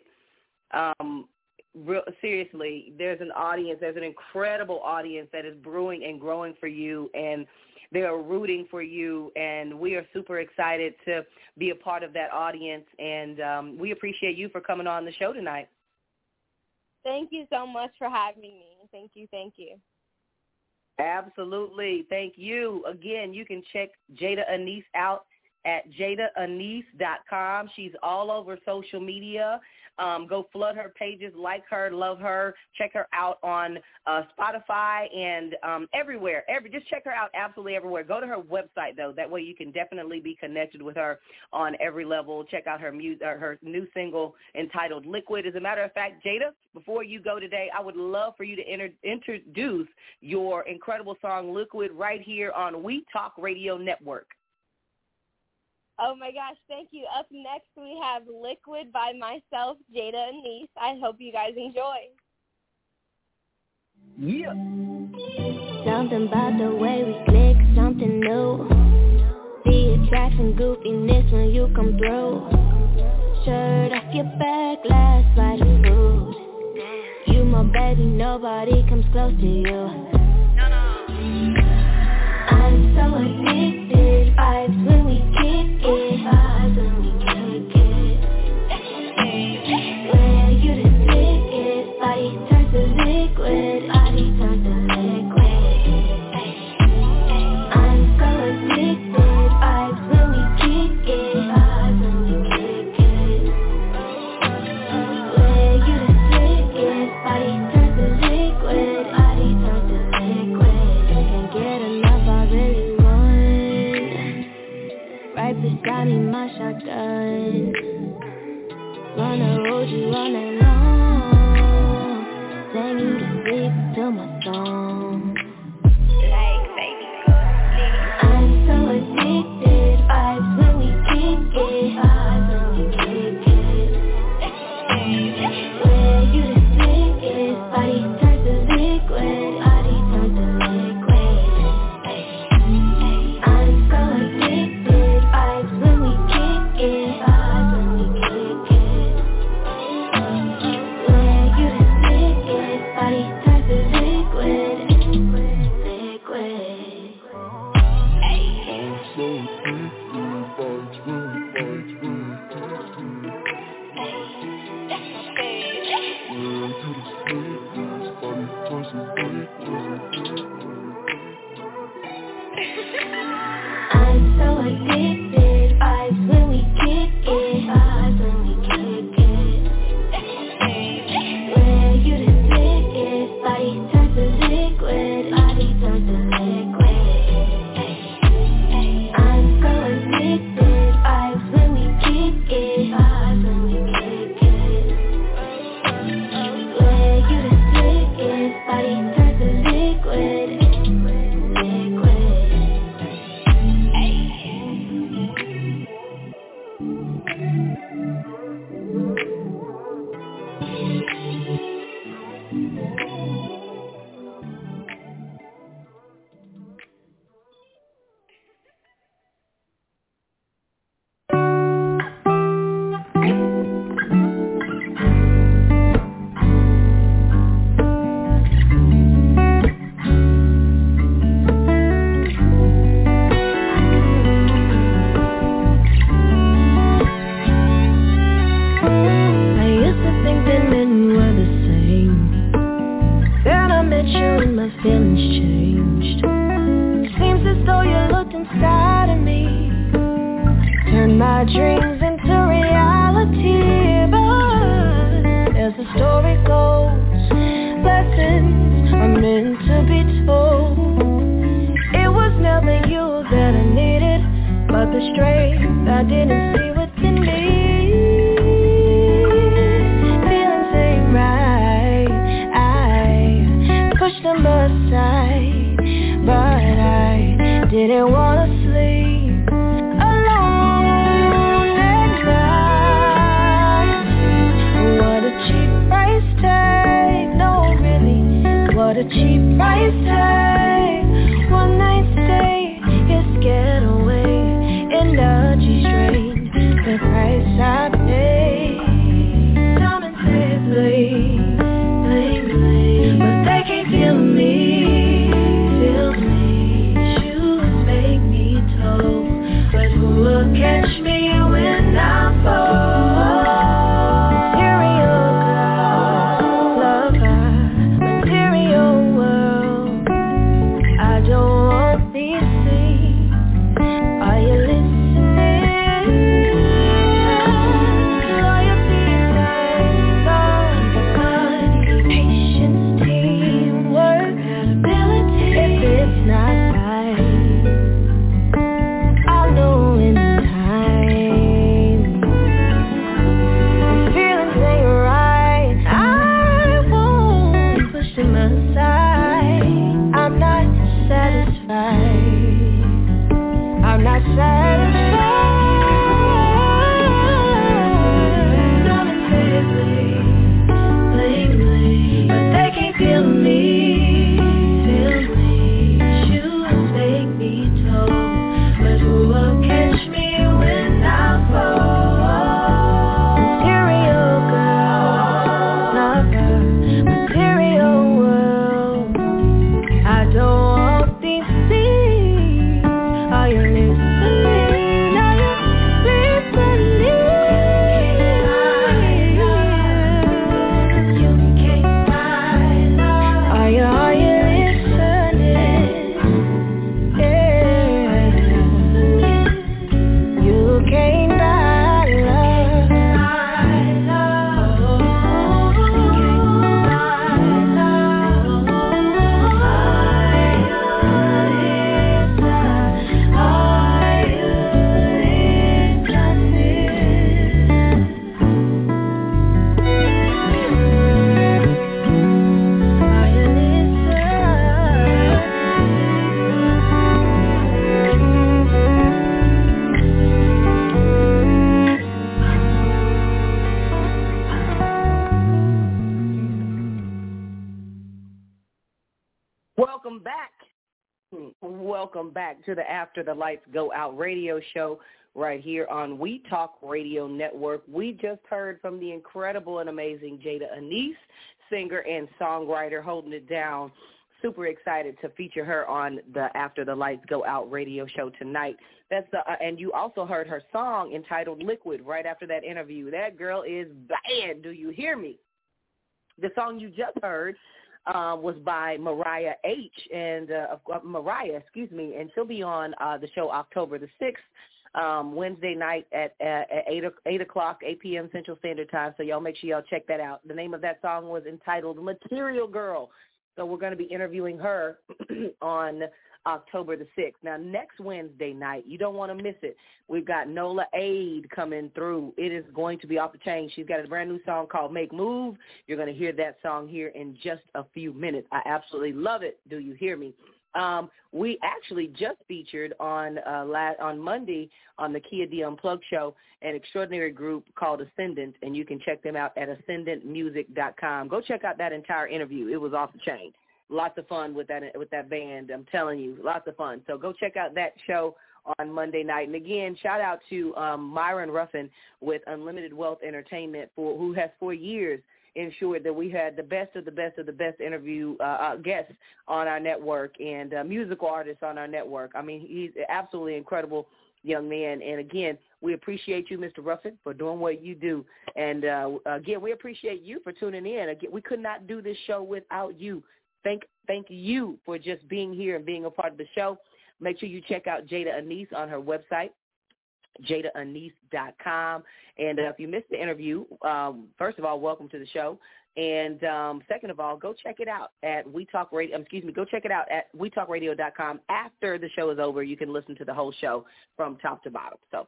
Seriously, there's an incredible audience that is brewing and growing for you, and they are rooting for you, and we are super excited to be a part of that audience, and we appreciate you for coming on the show tonight. Thank you so much for having me. Thank you. Absolutely. Thank you. Again, you can check Jada Anise out at JadaAnise.com. She's all over social media. Go flood her pages, like her, love her, check her out on Spotify and everywhere. Just check her out absolutely everywhere. Go to her website, though. That way you can definitely be connected with her on every level. Check out her her new single entitled Liquid. As a matter of fact, Jada, before you go today, I would love for you to introduce your incredible song Liquid right here on We Talk Radio Network. Oh, my gosh, thank you. Up next, we have Liquid by myself, Jada Anise. I hope you guys enjoy. Yeah. Something about the way we click, something new. The attraction, goofiness when you come through. Shirt off your back, last bite of food. You my baby, nobody comes close to you. I'm so addicted, vibes when we kick it, vibes when we kick it. Where you the sickest, body turns to liquid, body turns to liquid. I'm so addicted, vibes when we kick it, vibes when we kick it. Where you the sickest, body turns to liquid, body turns to liquid. Can't get enough, I really want. Right beside me, my shotgun. Wanna hold you all night long. Sing you to sleep to my song. Like baby, go to sleep. I'm so addicted, vibes when we kick it, vibes when we kick it. Where you the sickest, body turns to liquid, body turns to liquid. I'm so addicted, vibes when we kick it, vibes when we kick it. Where you the sickest, body turns to liquid, liquid. I'm so addicted, vibes when we kick it, vibes when we kick it. Where you the sickest, body turns to liquid, body turns to liquid. I'm so addicted, vibes when we kick it, vibes when we kick it. Where you the sickest, body turns to liquid, liquid. I used to think that men were the same. Then I met you and my feelings changed. Seems as though you looked inside of me, turned my dreams into reality. But as the story goes, lessons are meant to be told. It was never you that I needed, but the strength I didn't see within me. Feelings ain't right, I pushed them aside, but I didn't wanna sleep alone at night. What a cheap price tag, no really, what a cheap price tag. One night stay, it's getaway, energy strain, the price I pay. Come and say please, please, please, but they can't feel me, feel me. Shoes make me told, but who will catch me when I fall? Material girl, lover, material world. I don't want these things. Are you listening? welcome back. Welcome back to the After the Lights Go Out radio show right here on We Talk Radio Network. We just heard from the incredible and amazing Jada Anise, singer and songwriter, holding it down. Super excited to feature her on the After the Lights Go Out radio show tonight. And you also heard her song entitled Liquid right after that interview. That girl is bad. Do you hear me? The song you just heard was by Mariah H. and and she'll be on the show October the 6th, Wednesday night at 8 o'clock, 8 p.m. Central Standard Time. So y'all make sure y'all check that out. The name of that song was entitled Material Girl. So we're going to be interviewing her on October the 6th. Now, next Wednesday night, you don't want to miss it. We've got Nola Aid coming through. It is going to be off the chain. She's got a brand new song called Make Move. You're going to hear that song here in just a few minutes. I absolutely love it. Do you hear me? We actually just featured on Monday on the Kia D Unplugged show an extraordinary group called Ascendant, and you can check them out at ascendantmusic.com. Go check out that entire interview. It was off the chain. Lots of fun with that band. I'm telling you, lots of fun. So go check out that show on Monday night. And again, shout out to Myron Ruffin with Unlimited Wealth Entertainment, who has for years ensured that we had the best of the best of the best interview guests on our network and musical artists on our network. I mean, he's an absolutely incredible young man. And again, we appreciate you, Mr. Ruffin, for doing what you do. And again, we appreciate you for tuning in. Again, we could not do this show without you. Thank you for just being here and being a part of the show. Make sure you check out Jada Anise on her website, JadaAnise.com. And if you missed the interview, first of all, welcome to the show. And second of all, go check it out at go check it out at WeTalkRadio.com. After the show is over, you can listen to the whole show from top to bottom. So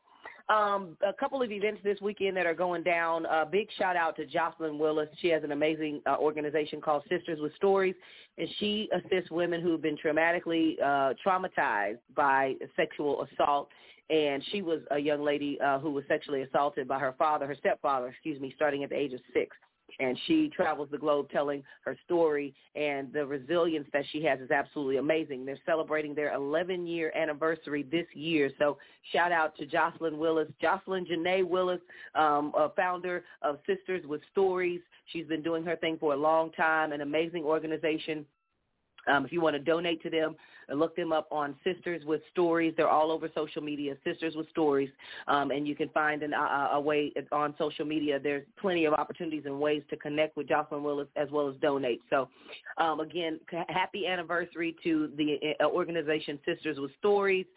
a couple of events this weekend that are going down. A big shout out to Jocelyn Willis. She has an amazing organization called Sisters with Stories, and she assists women who've been traumatically traumatized by sexual assault. And she was a young lady who was sexually assaulted by her stepfather, starting at the age of 6. And she travels the globe telling her story, and the resilience that she has is absolutely amazing. They're celebrating their 11-year anniversary this year. So shout out to Jocelyn Willis, Jocelyn Janae Willis, a founder of Sisters with Stories. She's been doing her thing for a long time, an amazing organization. If you want to donate to them, look them up on Sisters with Stories. They're all over social media, Sisters with Stories, and you can find a way on social media. There's plenty of opportunities and ways to connect with Jocelyn Willis as well as donate. So, again, happy anniversary to the organization Sisters with Stories,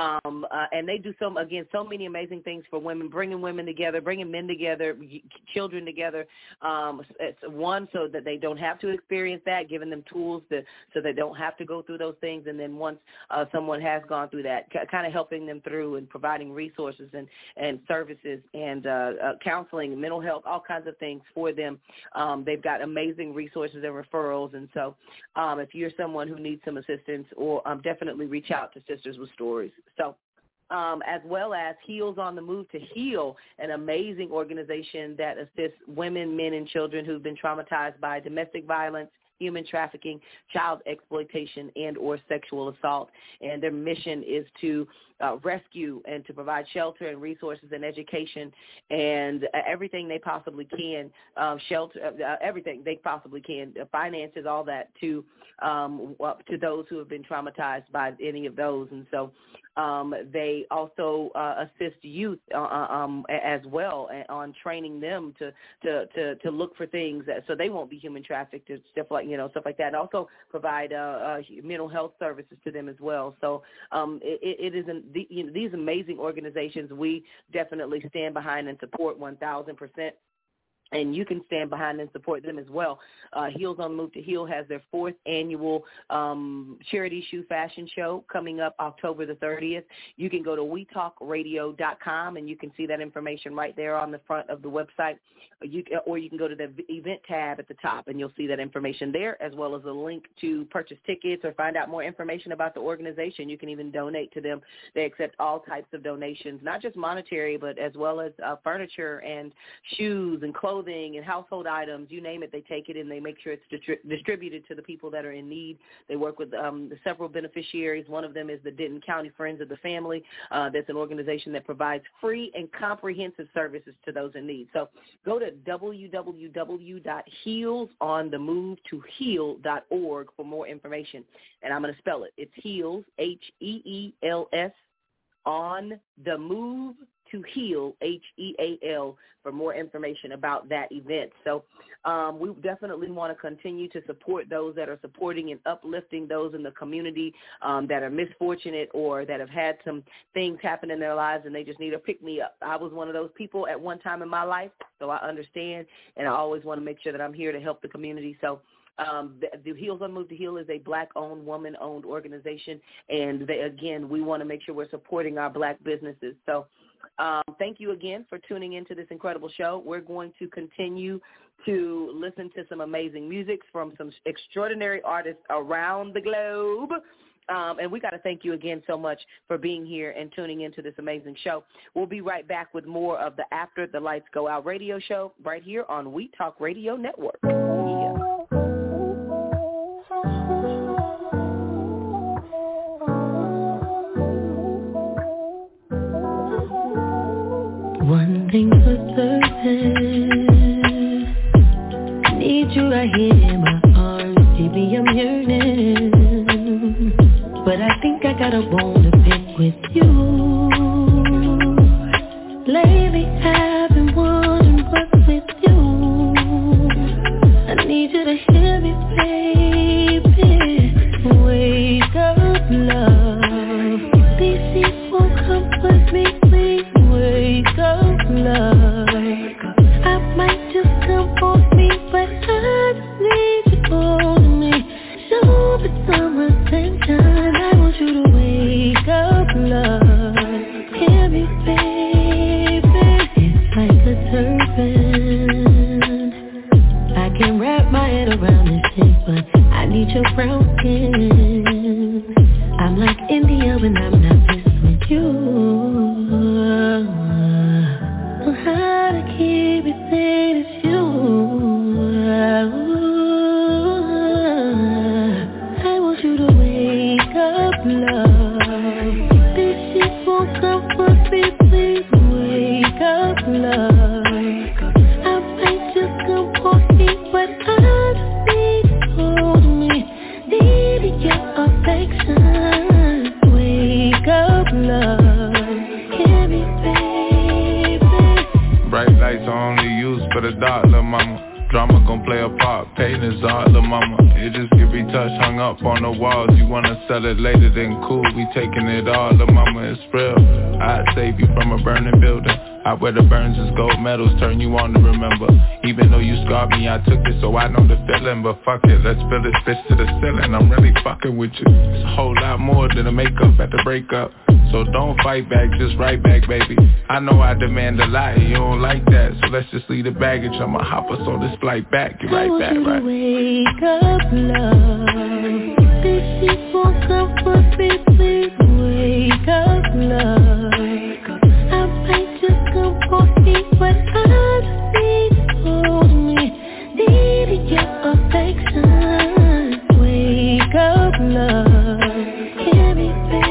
and they do so many amazing things for women, bringing women together, bringing men together, children together. It's one, so that they don't have to experience that, giving them tools so they don't have to go through those things. And then once someone has gone through that, kind of helping them through and providing resources and services and counseling, mental health, all kinds of things for them. They've got amazing resources and referrals. And so if you're someone who needs some assistance, or definitely reach out to Sisters with Stories. So as well as Heals on the Move to Heal, an amazing organization that assists women, men, and children who've been traumatized by domestic violence, human trafficking, child exploitation, and or sexual assault. And their mission is to rescue and to provide shelter and resources and education and everything they possibly can, everything they possibly can, finances, all that, to those who have been traumatized by any of those. And so they also assist youth as well on training them to look for things so they won't be human trafficked and stuff like that, and also provide mental health services to them as well. So it is these amazing organizations we definitely stand behind and support 1,000%. And you can stand behind and support them as well. Heels on the Move to Heal has their 4th annual charity shoe fashion show coming up October the 30th. You can go to WeTalkRadio.com, and you can see that information right there on the front of the website. Or you can go to the event tab at the top, and you'll see that information there, as well as a link to purchase tickets or find out more information about the organization. You can even donate to them. They accept all types of donations, not just monetary, but as well as furniture and shoes and clothing clothing and household items, you name it, they take it and they make sure it's distributed to the people that are in need. They work with several beneficiaries. One of them is the Denton County Friends of the Family. That's an organization that provides free and comprehensive services to those in need. So go to www.healsonthemovetoheal.org for more information. And I'm going to spell it. It's HEALS, HEELS, on the move to heal, HEAL, for more information about that event. So we definitely want to continue to support those that are supporting and uplifting those in the community that are misfortunate or that have had some things happen in their lives and they just need a pick-me-up. I was one of those people at one time in my life, so I understand, and I always want to make sure that I'm here to help the community. So the Heals on Move to Heal is a Black-owned, woman-owned organization, and we want to make sure we're supporting our Black businesses. So thank you again for tuning into this incredible show. We're going to continue to listen to some amazing music from some extraordinary artists around the globe. And we got to thank you again so much for being here and tuning into this amazing show. We'll be right back with more of the After the Lights Go Out radio show right here on We Talk Radio Network. Yeah. One thing for certain, I need you right here in my arms, baby, I'm yearning. But I think I got a bone to pick with you. Lately I've been wondering what's with you. I need you to hear me, baby. Wake up, love. These sheets won't comfort me, please. Wake up, love. I might just come for me, but I just need you for me. Show me some attention. I want you to wake up, love. Hear me, baby. It's like a turban. I can wrap my head around this shit, but I need your brown skin. I'm like India when I'm not just with you. How to keep it saying it's you. I want you to wake up, love. This shit won't comfort me, please. Wake up, love. I might just come for me, but I just need you to hold me. Need your affection. Wake up, love. Hear me, baby. Bright lights are only used for the dark, lil' mama. Drama gon' play a part, pain is art, lil' mama. It just can be touched, hung up on the walls. You wanna sell it later, then cool, we taking it all, lil' mama, it's real. I'd save you from a burning building. I wear the burns as gold medals, turn you on to remember. Even though you scarred me, I took it, so I know the feeling. But fuck it, let's fill this bitch to the ceiling. I'm really fucking with you. It's a whole lot more than a makeup at the breakup. So don't fight back, just write back, baby. I know I demand a lot, you don't like that. So let's just leave the baggage, I'ma hop us on this flight back. Get right back, right? Wake up, love. This shit won't comfort me, please. Wake up, love. I might just come for me, but I just need you to hold me. Need your affection. Wake up, love. Hear me, baby.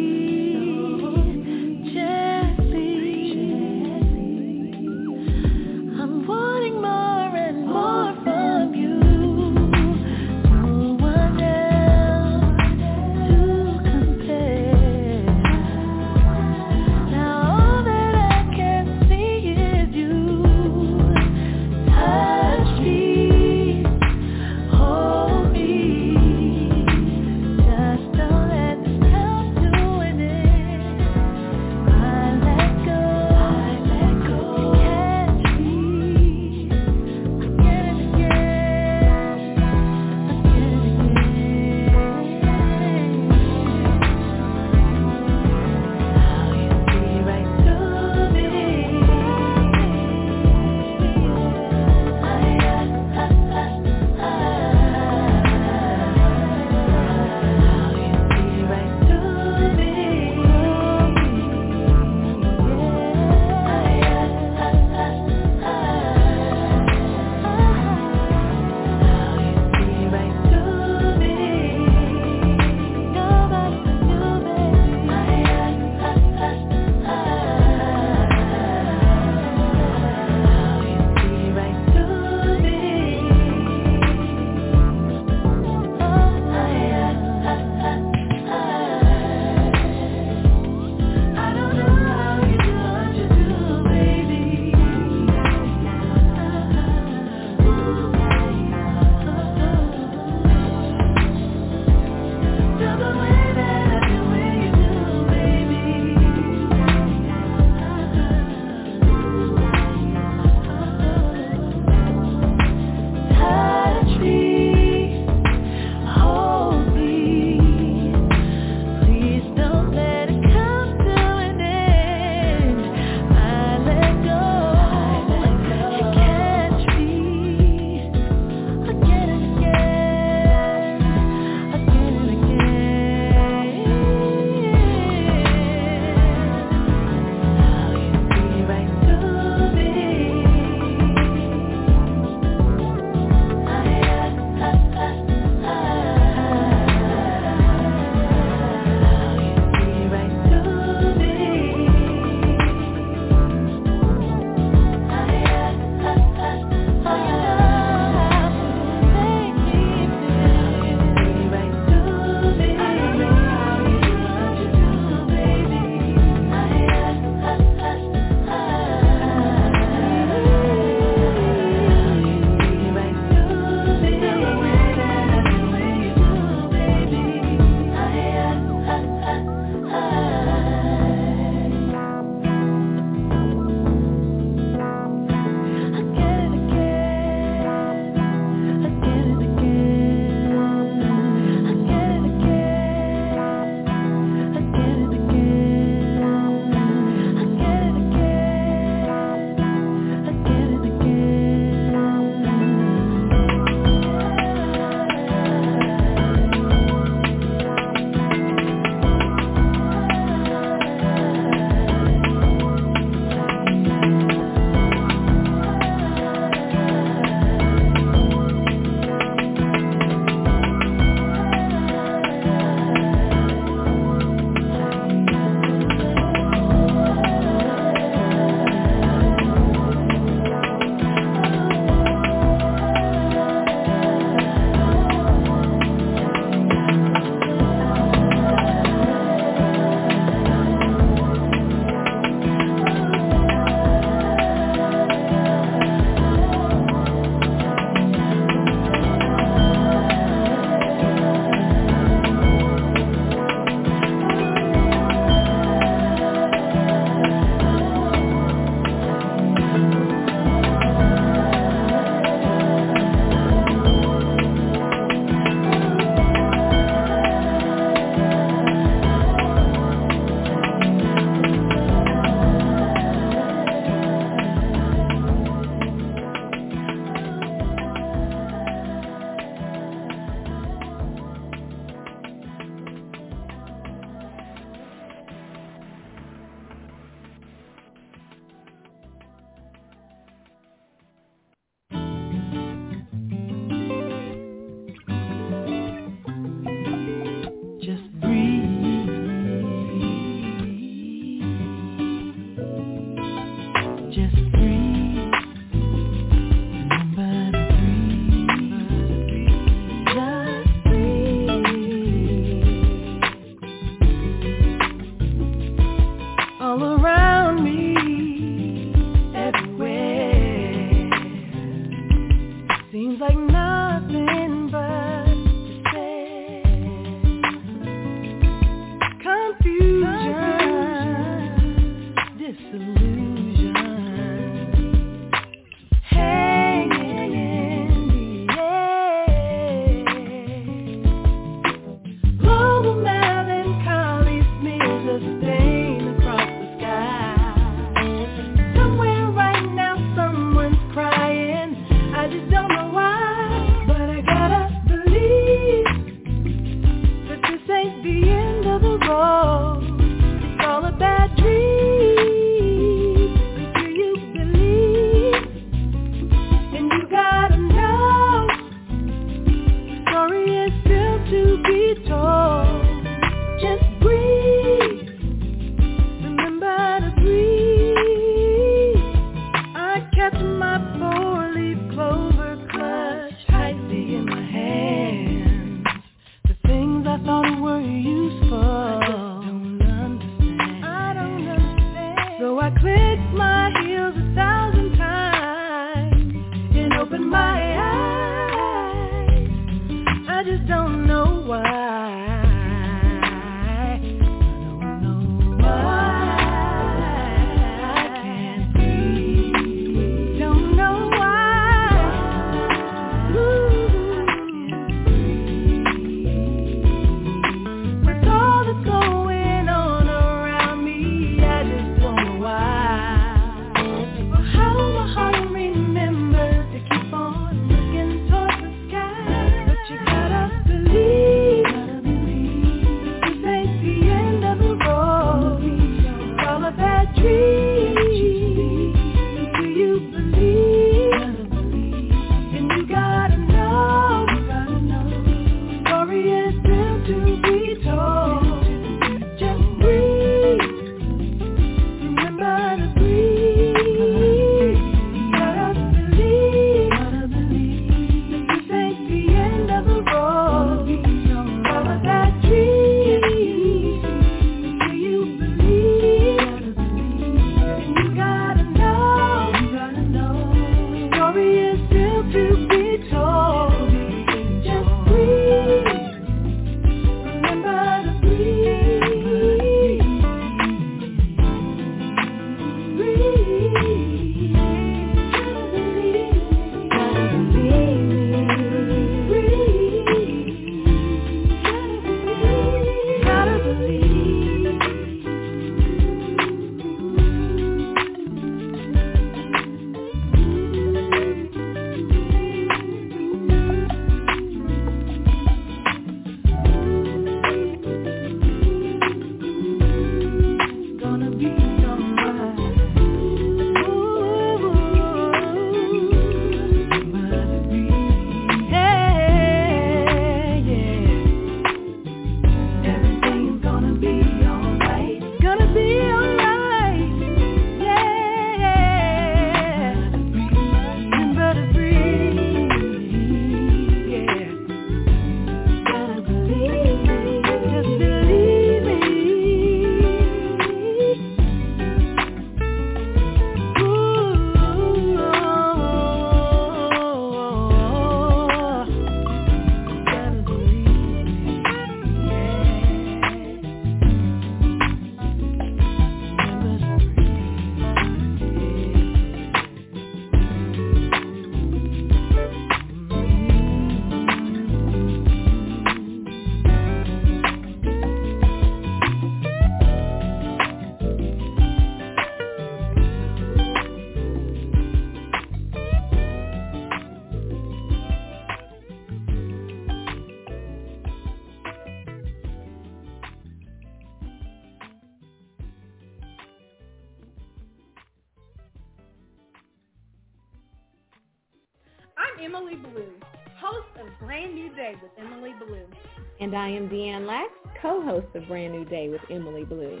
I'm Emily Blue, host of Brand New Day with Emily Blue. And I am Deanne Lax, co-host of Brand New Day with Emily Blue.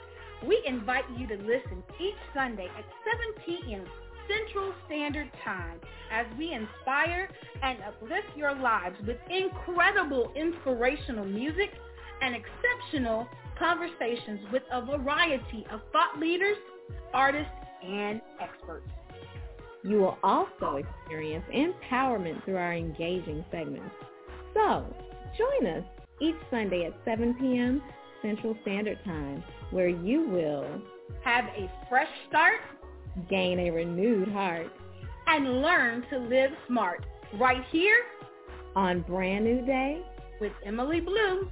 We invite you to listen each Sunday at 7 p.m. Central Standard Time as we inspire and uplift your lives with incredible inspirational music and exceptional conversations with a variety of thought leaders, artists, and experts. You will also experience empowerment through our engaging segments. So, join us each Sunday at 7 p.m. Central Standard Time, where you will have a fresh start, gain a renewed heart, and learn to live smart right here on Brand New Day with Emily Blue.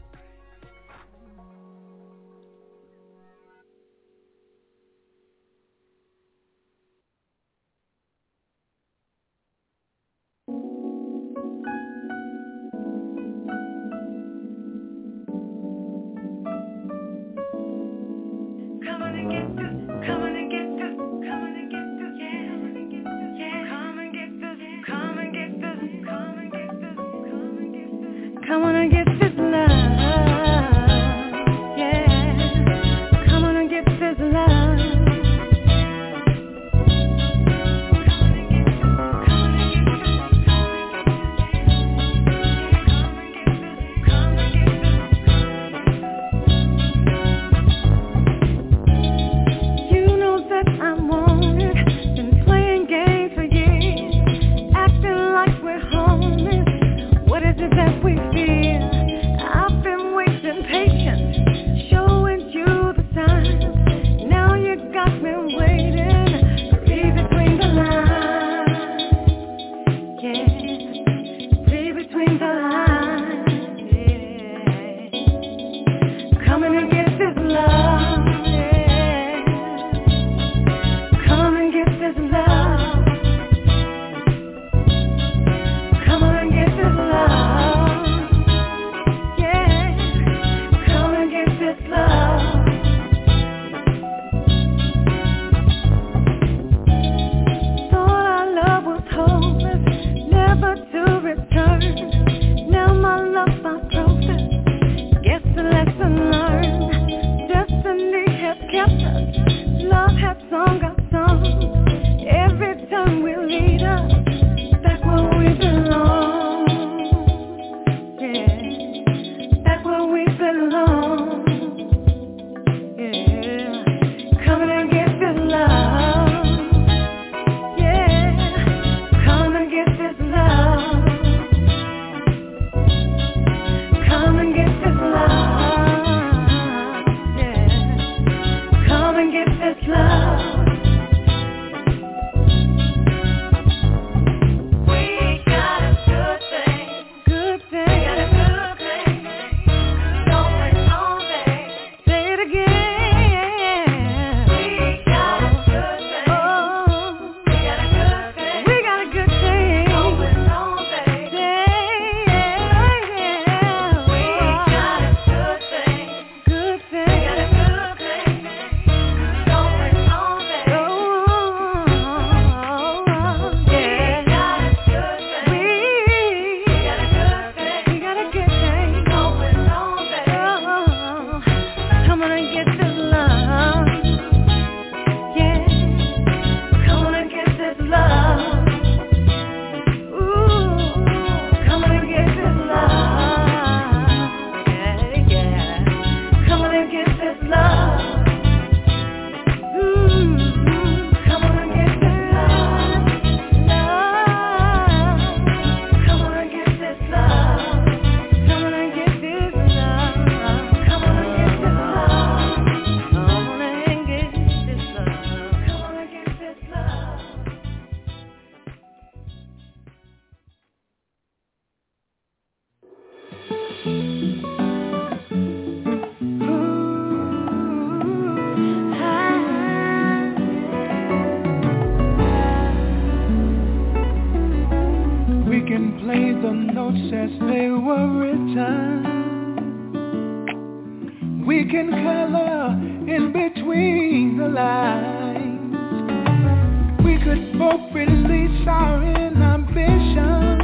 We can color in between the lines. We could both release our inhibitions.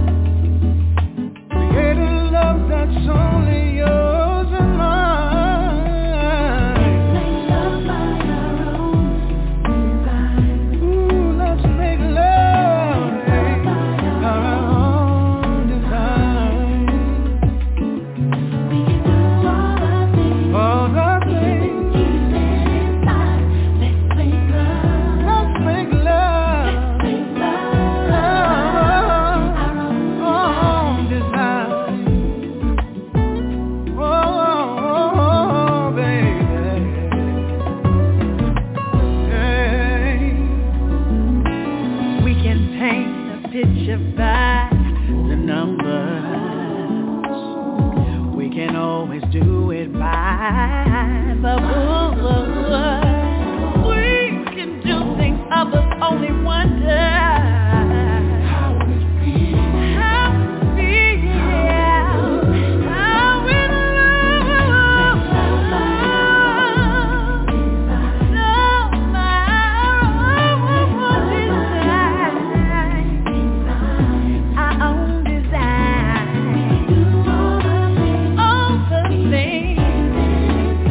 Create a love that's only yours and mine. Let's make love by our own design. Ooh, let's make love by our own design. We can do all the things deep inside. Let's make love. Let's make love. Let's make love. Our own design. Oh, baby. Hey. We can paint a picture by the numbers. We can always do it by the book. We can do things others only wonder. How it feels. How it feels. How it love. Our own design. All the things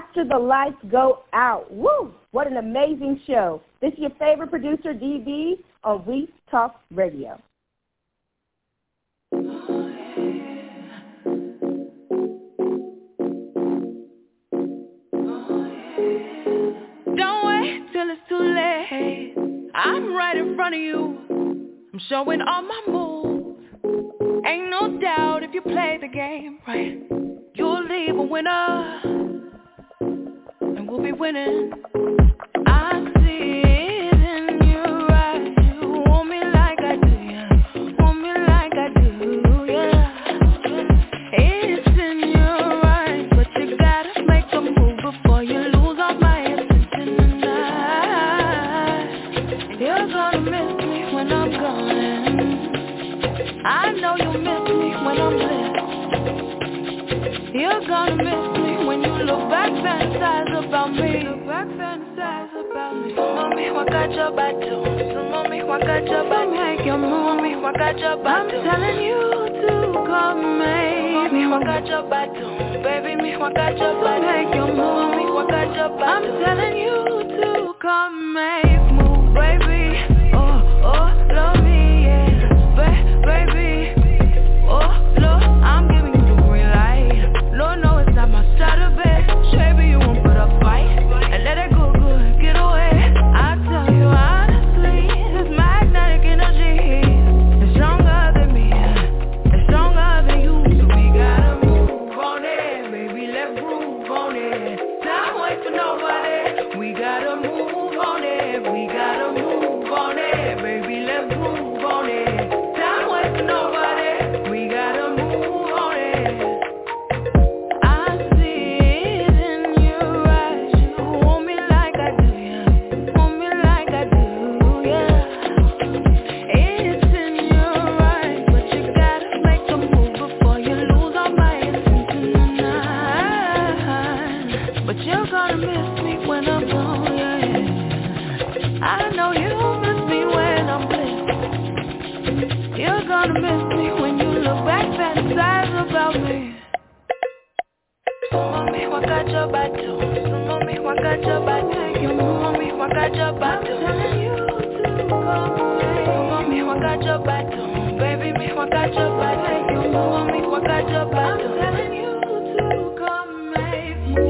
After the Lights Go Out. Woo! What an amazing show. This is your favorite producer, DB, on We Talk Radio. Don't wait till it's too late. I'm right in front of you. I'm showing all my moves. Ain't no doubt if you play the game right, you'll leave a winner, and we'll be winning. I see it in your eyes. You want me like I do, yeah. Want me like I do, yeah. It's in your eyes, but you gotta make a move before you lose all my attention tonight. You're gonna miss me when I'm gone. I know you'll miss me when I'm lit. You're gonna miss me when you look back, fantasize about me. Look back, fantasize about me. Mami, wakacha batu. Mami, wakacha batu. Make your move. Mami, wakacha batu. I'm telling you to come make. Mami, wakacha batu. Baby, me wakacha batu. Make your move. Mami, wakacha batu. I'm telling you to come make move, baby. Oh, love me, yeah. Baby, oh, Lord, I'm giving you the green light. Lord, no, it's not my side of it. Baby, you won't put up fight and let it go good, get away. I tell you honestly, this magnetic energy is stronger than me, it's stronger than you. So we gotta move on it, baby, let's groove on it. Time wait for nobody. We gotta move on it, we gotta move on it, baby, let's groove on it. Nobody, we gotta move on it. I see it in your eyes. You want me like I do, yeah. Want me like I do, yeah. It's in your eyes, but you gotta make a move before you lose all my attention tonight. But you're gonna miss me when I'm gone, yeah. I know you'll miss me when I'm blessed. You're gonna miss me when you look back, fantasize about me. Mami, wakacha batu. Mami, wakacha batu. Mami, wakacha batu. I'm telling you to come away. Mami, wakacha batu. Baby, me wakacha batu. Mami, wakacha batu. I'm telling you to come make me.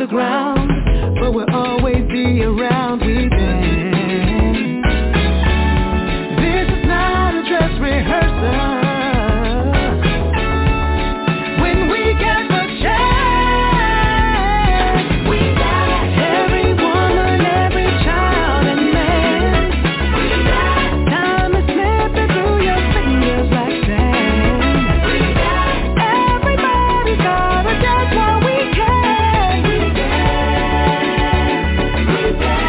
underground, but we'll always be around. We dance. This is not a dress rehearsal. When we get the chance, we dance. Every woman, every child and man. We dance. Time is slipping through your fingers like sand. We dance. Everybody's gotta dance while we can. We dance. We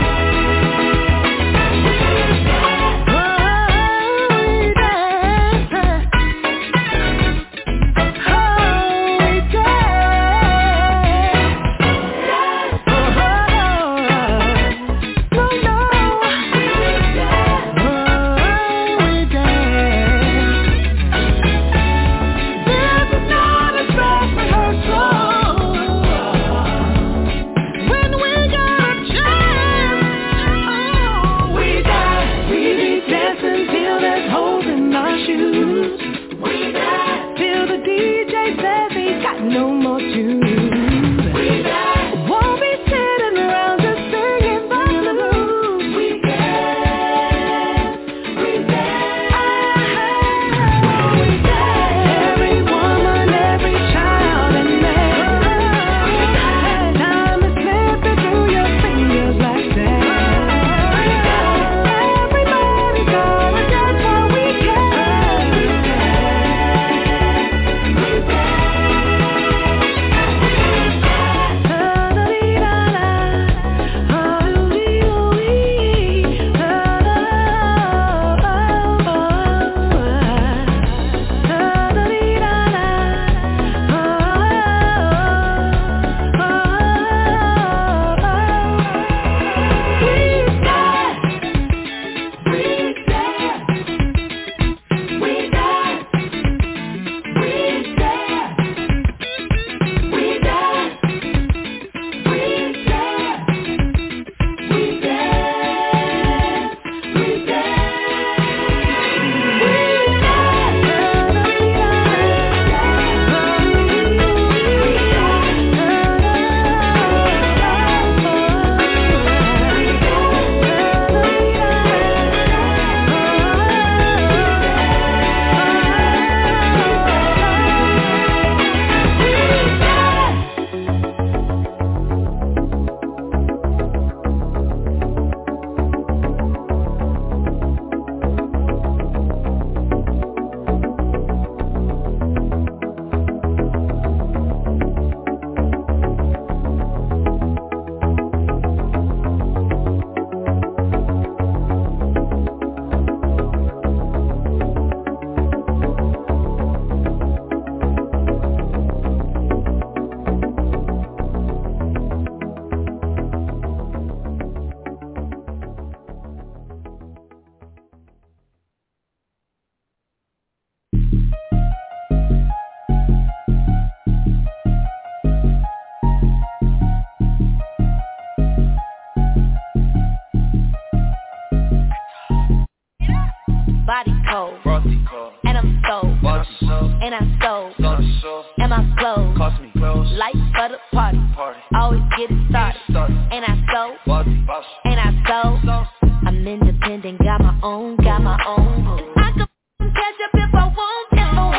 body cold, and I'm so, and I stole, and my clothes, light for the party, always get it started, and I so, and I so, I'm independent, got my own, and I can catch up if I want,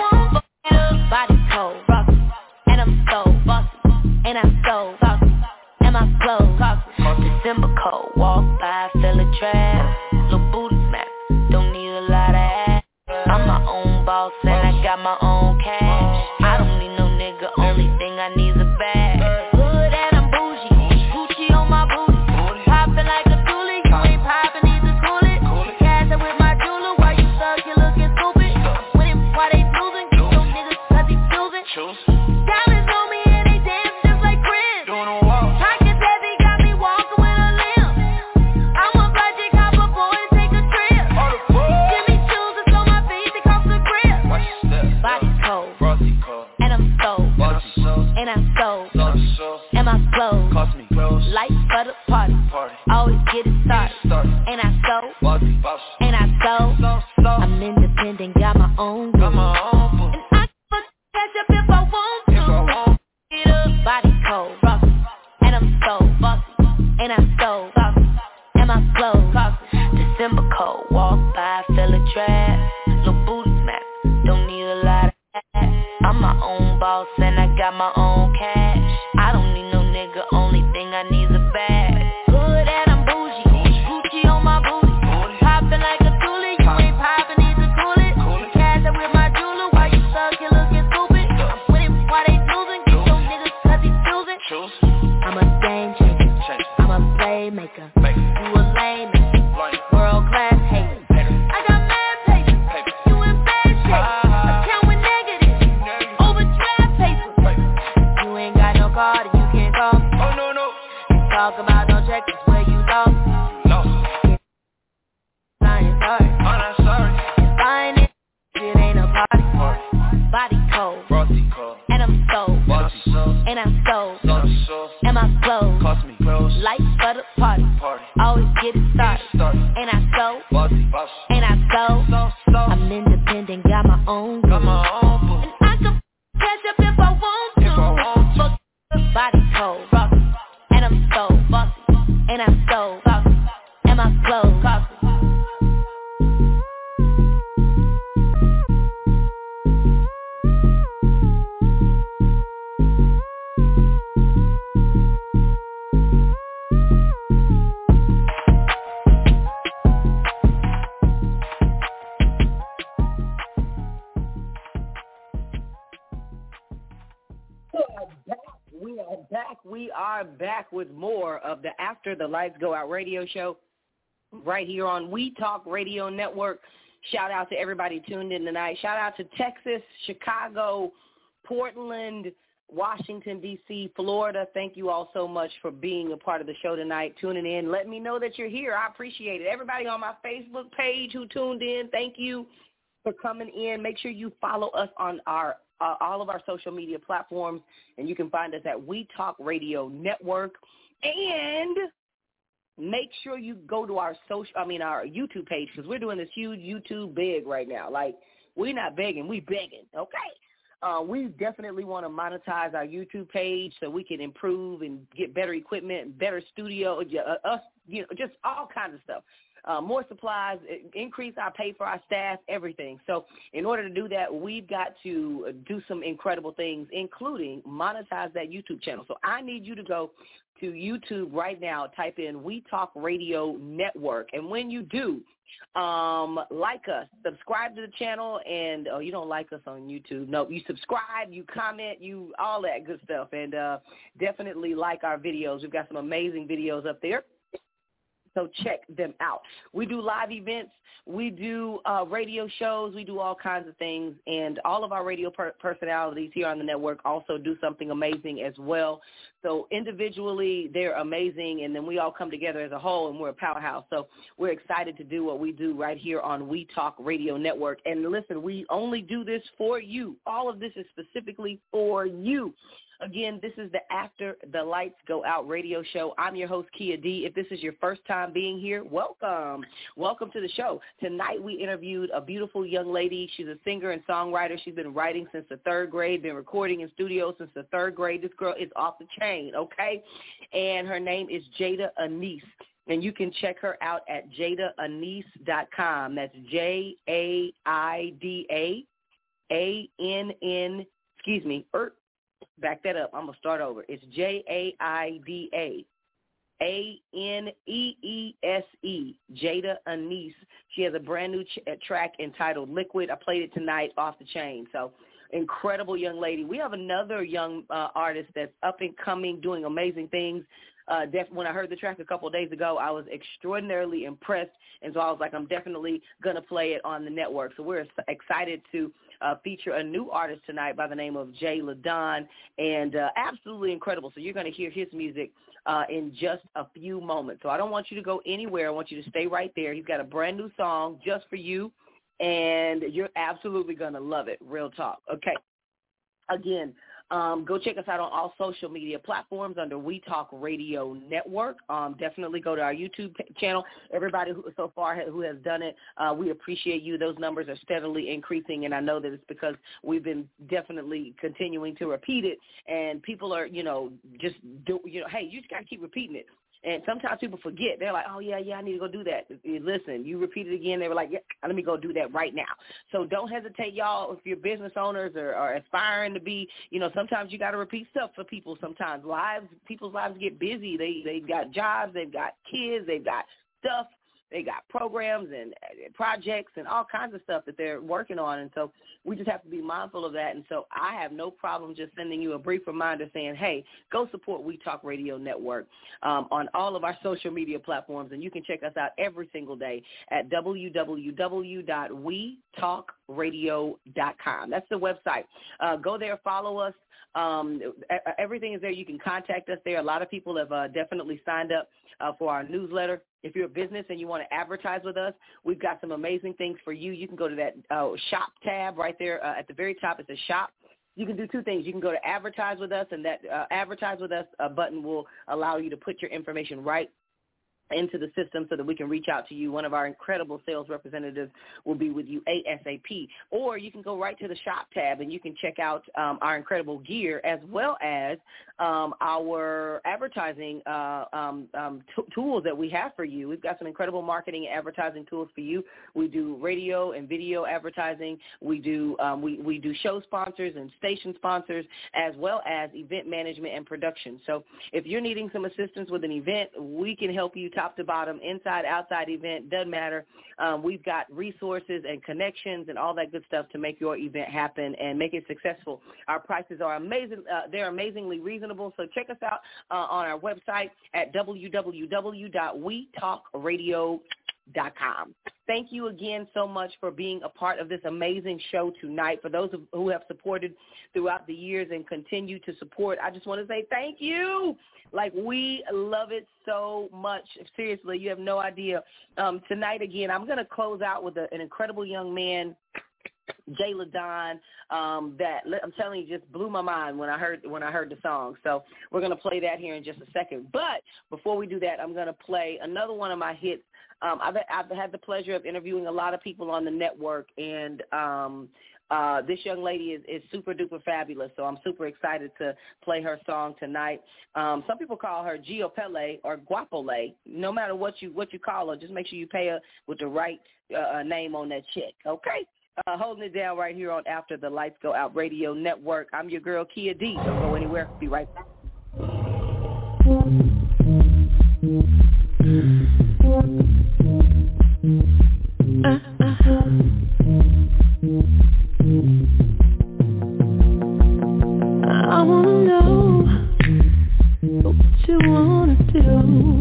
body cold, and I'm so, and I so, and my clothes, December cold, walk by, feel a trap, little booty smack. Don't need a lot of ass. I'm my own boss and I got my own cash. I don't need no nigga, only thing I need is a bag. Hood and I'm bougie, Gucci on my booty. Poppin' like a toolie, you ain't poppin', need to cool it. Cash it with my jeweler, while you stuck, you looking stupid. Winning, why they losing? Get your niggas cause he choosing. Diamonds on me and they dance just like Prince. Pockets heavy, got me walking with a limp. I'm a budget copper boy, take a trip. Give me shoes, it's on my feet, it costs a grip. Body cold, and I'm so, and I'm so, and my clothes, light for the party, always get it started, and I so, and I so, I'm independent, got my own rules, and I can catch up if I want to, body cold, and I'm own boss and I got my own cash. I don't need no nigga, only thing I need is a bag. Good and I'm bougie, Gucci on my booty. Poppin' like a toolie, you ain't poppin', need to cool it. Cash up with my jeweler, why you suck, you lookin' stupid. I'm winning why they losing, get your niggas cause he choosing. I'm a game changer, I'm a playmaker. You a lame, world class hater. I got mad papers, you in bad shape. Account with negatives, overdraft paper. You ain't got no card and you can't call. Oh no. Talk about no check, it's where you lost. I'm not sorry. If I ain't it ain't a party. Body cold, and I'm sold, and I'm sold, and my clothes, light for the party, always get it started, and I go, and I go, I'm independent, got my own groove, and I can catch up if I want to, body cold, and I'm sold, and I'm sold, and my clothes, We are back with more of the After the Lights Go Out radio show right here on We Talk Radio Network. Shout out to everybody tuned in tonight. Shout out to Texas, Chicago, Portland, Washington, D.C., Florida. Thank you all so much for being a part of the show tonight, tuning in. Let me know that you're here. I appreciate it. Everybody on my Facebook page who tuned in, thank you for coming in. Make sure you follow us on our all of our social media platforms, and you can find us at We Talk Radio Network. And make sure you go to our our YouTube page, because we're doing this huge YouTube big right now. Like, we're not begging, we begging, okay? We definitely want to monetize our YouTube page so we can improve and get better equipment, better studio, just all kinds of stuff. More supplies, increase our pay for our staff, everything. So in order to do that, we've got to do some incredible things, including monetize that YouTube channel. So I need you to go to YouTube right now, type in We Talk Radio Network. And when you do, like us, subscribe to the channel, and you don't like us on YouTube. No, you subscribe, you comment, you all that good stuff, and definitely like our videos. We've got some amazing videos up there. So check them out. We do live events. We do radio shows. We do all kinds of things. And all of our radio personalities here on the network also do something amazing as well. So individually, they're amazing. And then we all come together as a whole, and we're a powerhouse. So we're excited to do what we do right here on We Talk Radio Network. And listen, we only do this for you. All of this is specifically for you. Again, this is the After the Lights Go Out radio show. I'm your host, Kia D. If this is your first time being here, welcome. Welcome to the show. Tonight we interviewed a beautiful young lady. She's a singer and songwriter. She's been writing since the third grade, been recording in studios since the third grade. This girl is off the chain, okay? And her name is Jada Anise. And you can check her out at jadaanise.com. That's back that up. I'm going to start over. It's JAIDAANEESE, Jada Anise. She has a brand new track entitled Liquid. I played it tonight, off the chain. So incredible young lady. We have another young artist that's up and coming, doing amazing things. When I heard the track a couple of days ago, I was extraordinarily impressed, and so I was like, I'm definitely going to play it on the network. So we're excited to feature a new artist tonight by the name of Jay Ladon, and absolutely incredible. So you're going to hear his music in just a few moments. So I don't want you to go anywhere. I want you to stay right there. He's got a brand new song just for you, and you're absolutely going to love it. Real talk. Okay. Again, go check us out on all social media platforms under We Talk Radio Network. Definitely go to our YouTube channel. Everybody who so far who has done it, we appreciate you. Those numbers are steadily increasing, and I know that it's because we've been definitely continuing to repeat it, and people are, hey, you just got to keep repeating it. And sometimes people forget. They're like, oh, yeah, I need to go do that. Listen, you repeat it again. They were like, yeah, let me go do that right now. So don't hesitate, y'all, if you're business owners or aspiring to be, sometimes you got to repeat stuff for people sometimes. People's lives get busy. They've got jobs. They've got kids. They've got stuff. They got programs and projects and all kinds of stuff that they're working on. And so we just have to be mindful of that. And so I have no problem just sending you a brief reminder saying, hey, go support We Talk Radio Network on all of our social media platforms. And you can check us out every single day at www.wetalkradio.com. That's the website. Go there, follow us. Everything is there. You can contact us there. A lot of people have definitely signed up for our newsletter. If you're a business and you want to advertise with us, we've got some amazing things for you. You can go to that shop tab right there at the very top. It says shop. You can do two things. You can go to advertise with us, and that advertise with us button will allow you to put your information right into the system so that we can reach out to you. One of our incredible sales representatives will be with you ASAP. Or you can go right to the shop tab and you can check out our incredible gear as well as our advertising tools that we have for you. We've got some incredible marketing and advertising tools for you. We do radio and video advertising. We do show sponsors and station sponsors as well as event management and production. So if you're needing some assistance with an event, we can help you top to bottom, inside, outside event, doesn't matter. We've got resources and connections and all that good stuff to make your event happen and make it successful. Our prices are amazing. They're amazingly reasonable. So check us out on our website at www.wetalkradio.com. Thank you again so much for being a part of this amazing show tonight. For those who have supported throughout the years and continue to support, I just want to say thank you. Like, we love it so much. Seriously, you have no idea. Tonight, again, I'm going to close out with an incredible young man, Jay Ladon, that I'm telling you just blew my mind when I heard the song. So we're going to play that here in just a second. But before we do that, I'm going to play another one of my hits. I've had the pleasure of interviewing a lot of people on the network, and this young lady is super duper fabulous. So I'm super excited to play her song tonight. Some people call her Gio Pele or Guapole. No matter what you call her, just make sure you pay her with the right name on that check. Okay. Holding it down right here on After the Lights Go Out Radio Network. I'm your girl, Kia D. Don't go anywhere. Be right back. I wanna know what you wanna do.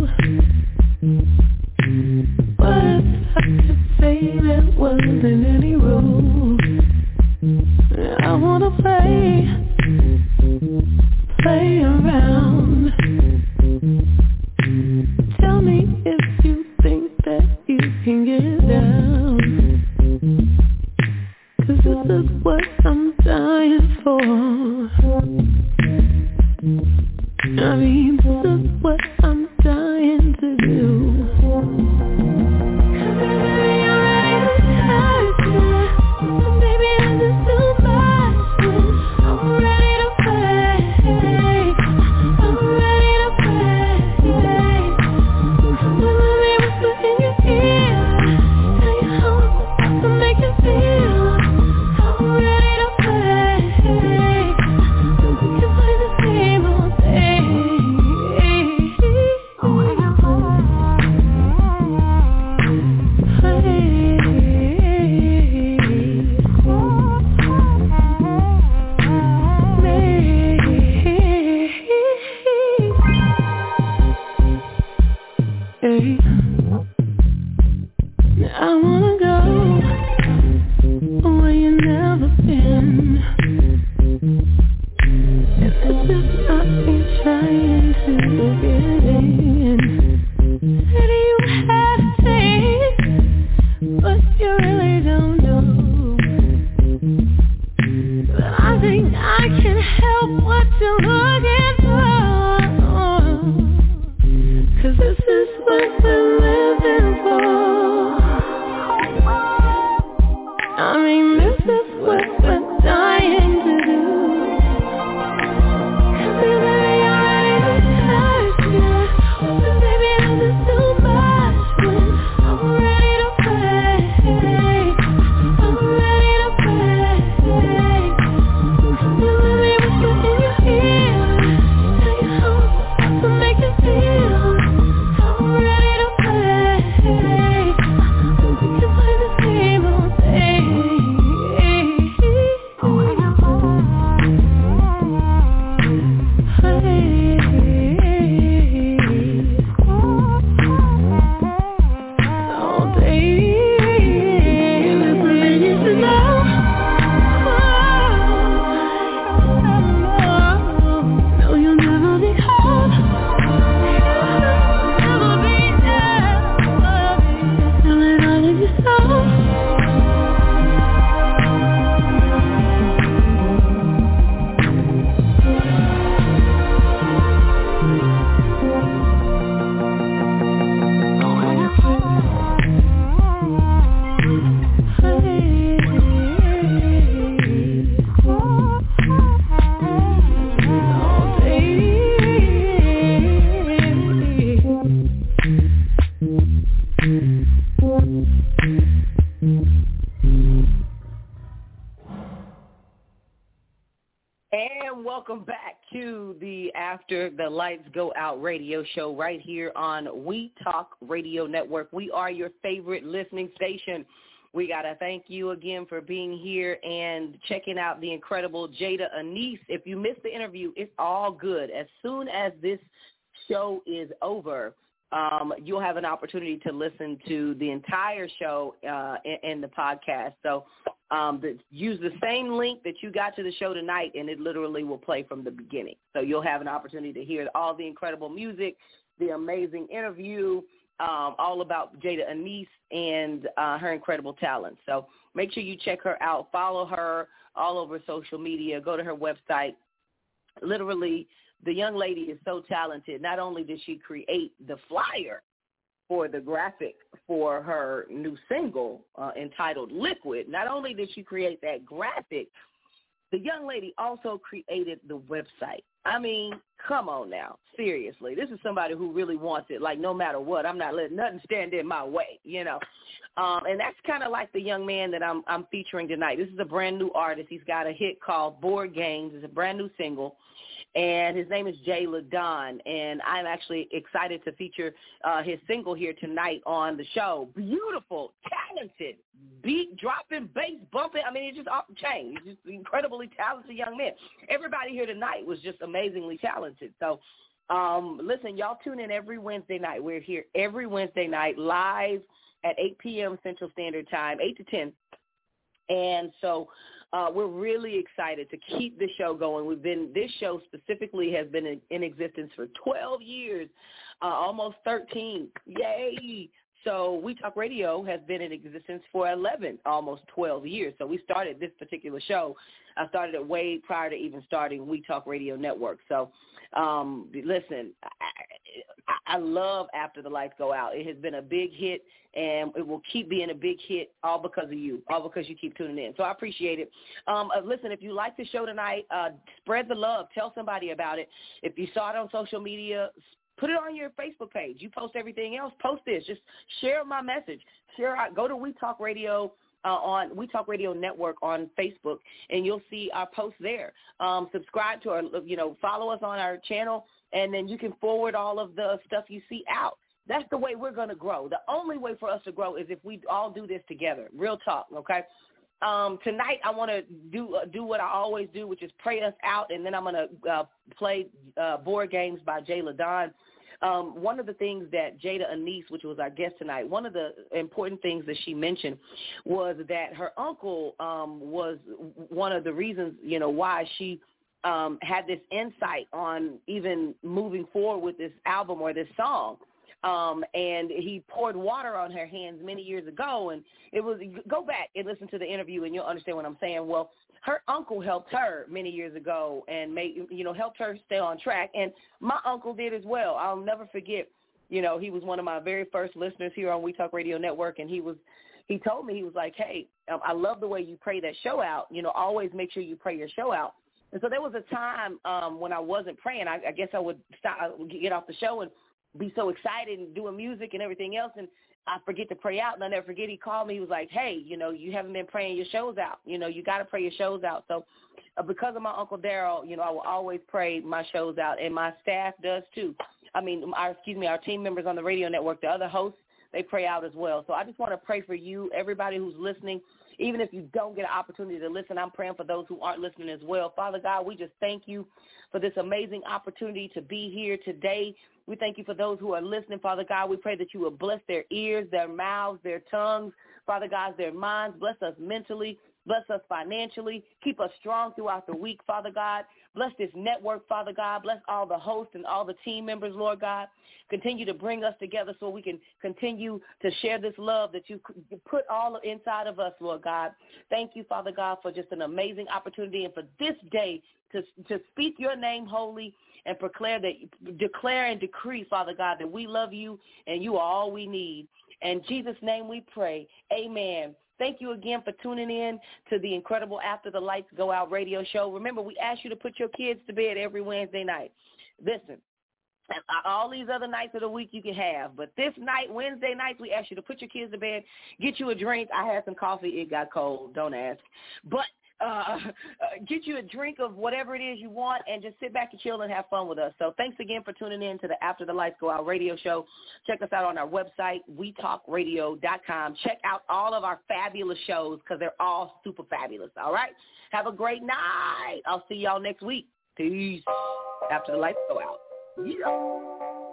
What if I could say there wasn't any rules? I wanna play around. Tell me if you think that you can get down. 'Cause this is what I'm dying for. I mean, this is what I'm dying to do. 'Cause baby, you're ready to touch me. Baby, this is too much. I'm ready to play. I'm ready to play. Let me whisper in your ear. Tell you how I'm supposed to make you feel. I'm ready to play. We can play this game all day. I wanna go where you've never been. And this is not me trying to get in. Said you had a taste, but you really don't know. But I think I can help what you're looking for. 'Cause this is what we're living for. I mean, this is what we're dying to do. 'Cause baby, you're ready to touch me. Baby, welcome back to the After the Lights Go Out radio show right here on We Talk Radio Network. We are your favorite listening station. We got to thank you again for being here and checking out the incredible Jada Anise. If you missed the interview, it's all good. As soon as this show is over, you'll have an opportunity to listen to the entire show in the podcast. So use the same link that you got to the show tonight, and it literally will play from the beginning. So you'll have an opportunity to hear all the incredible music, the amazing interview, all about Jada Anise and her incredible talent. So make sure you check her out. Follow her all over social media. Go to her website. Literally, the young lady is so talented. Not only did she create the flyer for the graphic for her new single entitled Liquid, not only did she create that graphic, the young lady also created the website. I mean, come on now. Seriously. This is somebody who really wants it, like no matter what. I'm not letting nothing stand in my way, you know. And that's kind of like the young man that I'm featuring tonight. This is a brand new artist. He's got a hit called Board Games. It's a brand new single. And his name is Jay LaDon, and I'm actually excited to feature his single here tonight on the show. Beautiful, talented, beat-dropping, bass bumping. I mean, he's just off the chain. He's just an incredibly talented young man. Everybody here tonight was just amazingly talented. So, listen, y'all tune in every Wednesday night. We're here every Wednesday night live at 8 p.m. Central Standard Time, 8 to 10. And so we're really excited to keep the show going. This show specifically has been in existence for 12 years, almost 13. Yay. So We Talk Radio has been in existence for 11, almost 12 years. So we started this particular show. I started it way prior to even starting We Talk Radio Network. So listen, I love After the Lights Go Out. It has been a big hit, and it will keep being a big hit all because of you, all because you keep tuning in. So I appreciate it. Listen, if you like the show tonight, spread the love. Tell somebody about it. If you saw it on social media, put it on your Facebook page. You post everything else. Post this. Just share my message. Go to We Talk Radio on We Talk Radio Network on Facebook, and you'll see our posts there. Subscribe to our, follow us on our channel, and then you can forward all of the stuff you see out. That's the way we're going to grow. The only way for us to grow is if we all do this together. Real talk, okay? Tonight I want to do what I always do, which is pray us out, and then I'm going to play Board Games by Jay LaDon. One of the things that Jada Anise, which was our guest tonight, one of the important things that she mentioned was that her uncle was one of the reasons, why she had this insight on even moving forward with this album or this song. And he poured water on her hands many years ago, and go back and listen to the interview and you'll understand what I'm saying. Well, her uncle helped her many years ago and helped her stay on track. And my uncle did as well. I'll never forget, he was one of my very first listeners here on We Talk Radio Network. And he told me, he was like, hey, I love the way you pray that show out. Always make sure you pray your show out. And so there was a time when I wasn't praying. I guess I would get off the show and be so excited and doing music and everything else, and I forget to pray out. And I never forget, he called me. He was like, hey, you haven't been praying your shows out. You got to pray your shows out. So because of my Uncle Daryl, I will always pray my shows out, and my staff does too. I mean, our team members on the radio network, the other hosts, they pray out as well. So I just want to pray for you, everybody who's listening. Even if you don't get an opportunity to listen, I'm praying for those who aren't listening as well. Father God, we just thank you for this amazing opportunity to be here today. We thank you for those who are listening, Father God. We pray that you will bless their ears, their mouths, their tongues, Father God, their minds. Bless us mentally. Bless us financially. Keep us strong throughout the week, Father God. Bless this network, Father God. Bless all the hosts and all the team members, Lord God. Continue to bring us together so we can continue to share this love that you put all inside of us, Lord God. Thank you, Father God, for just an amazing opportunity and for this day to speak your name holy and declare and decree, Father God, that we love you and you are all we need. In Jesus' name we pray. Amen. Thank you again for tuning in to the incredible After the Lights Go Out radio show. Remember, we ask you to put your kids to bed every Wednesday night. Listen, all these other nights of the week you can have, but this night, Wednesday nights, we ask you to put your kids to bed, get you a drink. I had some coffee. It got cold. Don't ask. But get you a drink of whatever it is you want, and just sit back and chill and have fun with us. So thanks again for tuning in to the After the Lights Go Out radio show. Check us out on our website, wetalkradio.com. Check out all of our fabulous shows because they're all super fabulous, all right? Have a great night. I'll see y'all next week. Peace. After the Lights Go Out. Yeah.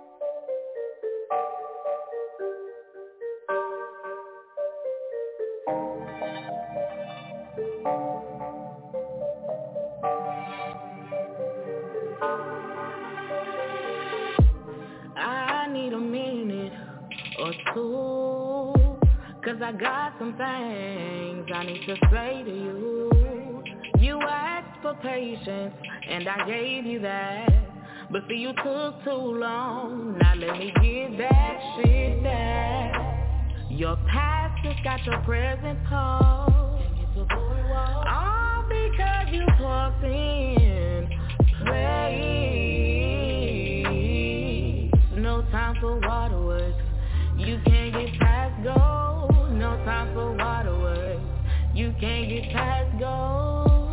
Or two, 'cause I got some things I need to say to you. You asked for patience, and I gave you that. But see, you took too long. Now let me get that shit back. Your past has got your present pulse. All because you talked in play. No time for waterworks. You can't get past go. No time for waterworks. You can't get past go.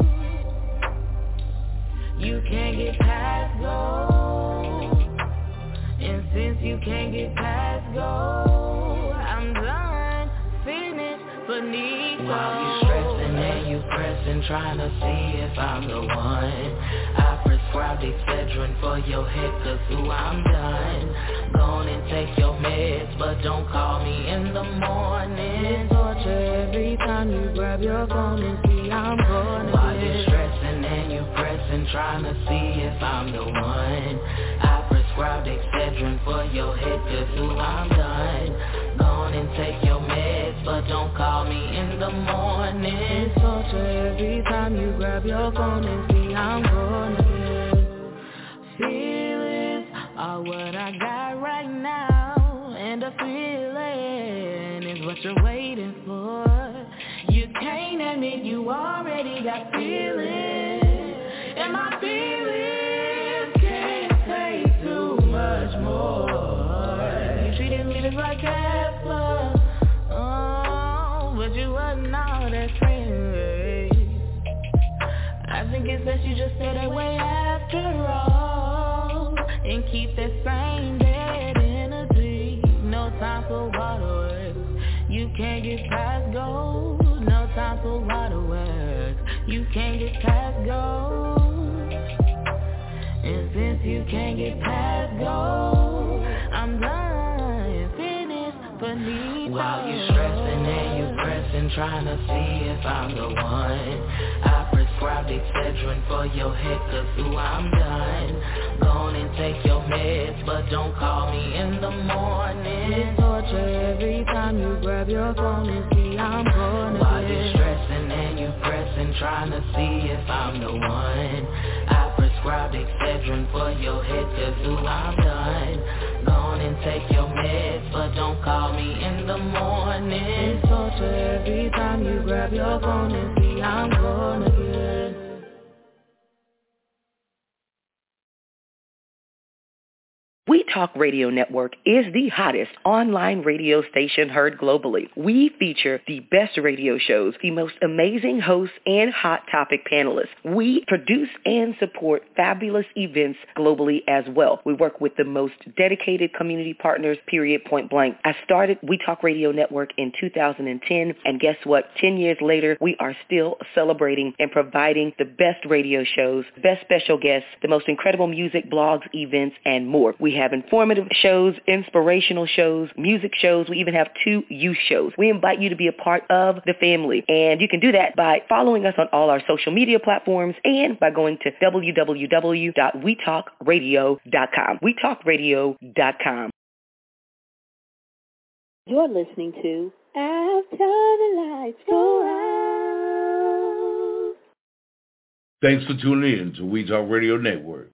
You can't get past go. And since you can't get past go, I'm done, finished, finito. While you stressing and you pressing, trying to see if I'm the one, I prescribed Excedrin for your head, 'cause I'm done. Go on and take your meds, but don't call me in the morning. It's torture every time you grab your phone and see I'm gonna. While you stressing and you pressing, trying to see if I'm the one, I prescribed Excedrin for your head, 'cause I'm done. Go on and take your meds, but don't call me in the morning. It's torture every time you grab your phone and see I'm gonna get. Feelings are what I got right now, and a feeling is what you're waiting for. You can't admit you already got feelings, and my feelings can't take too much more. You treated me just like Casper, oh, but you wasn't all that same. I think it's best you just stay that way after all, and keep that same dead energy. No time for waterworks. You can't get past go. No time for waterworks. You can't get past go. And since you can't get past go, I'm done, finished, finito. While you stressing and you pressing, trying to see if I'm the one, I prescribed Excedrin for your head, 'cause I'm done. Go on and take your meds, but don't call me in the morning. It's torture every time you grab your phone and see I'm gonna. While you stressing and you pressing, trying to see if I'm the one, I prescribed Excedrin for your head, 'cause I'm done. Go on and take your meds, but don't call me in the morning. It's torture every time you grab your phone and see I'm gonna get. We Talk Radio Network is the hottest online radio station heard globally. We feature the best radio shows, the most amazing hosts, and hot topic panelists. We produce and support fabulous events globally as well. We work with the most dedicated community partners, period, point blank. I started We Talk Radio Network in 2010, and guess what? 10 years later, we are still celebrating and providing the best radio shows, best special guests, the most incredible music, blogs, events, and more. We have informative shows, inspirational shows, music shows. We even have 2 youth shows. We invite you to be a part of the family, and you can do that by following us on all our social media platforms and by going to www.wetalkradio.com. wetalkradio.com. You're listening to After the Lights Go Out. Thanks for tuning in to We Talk Radio Network.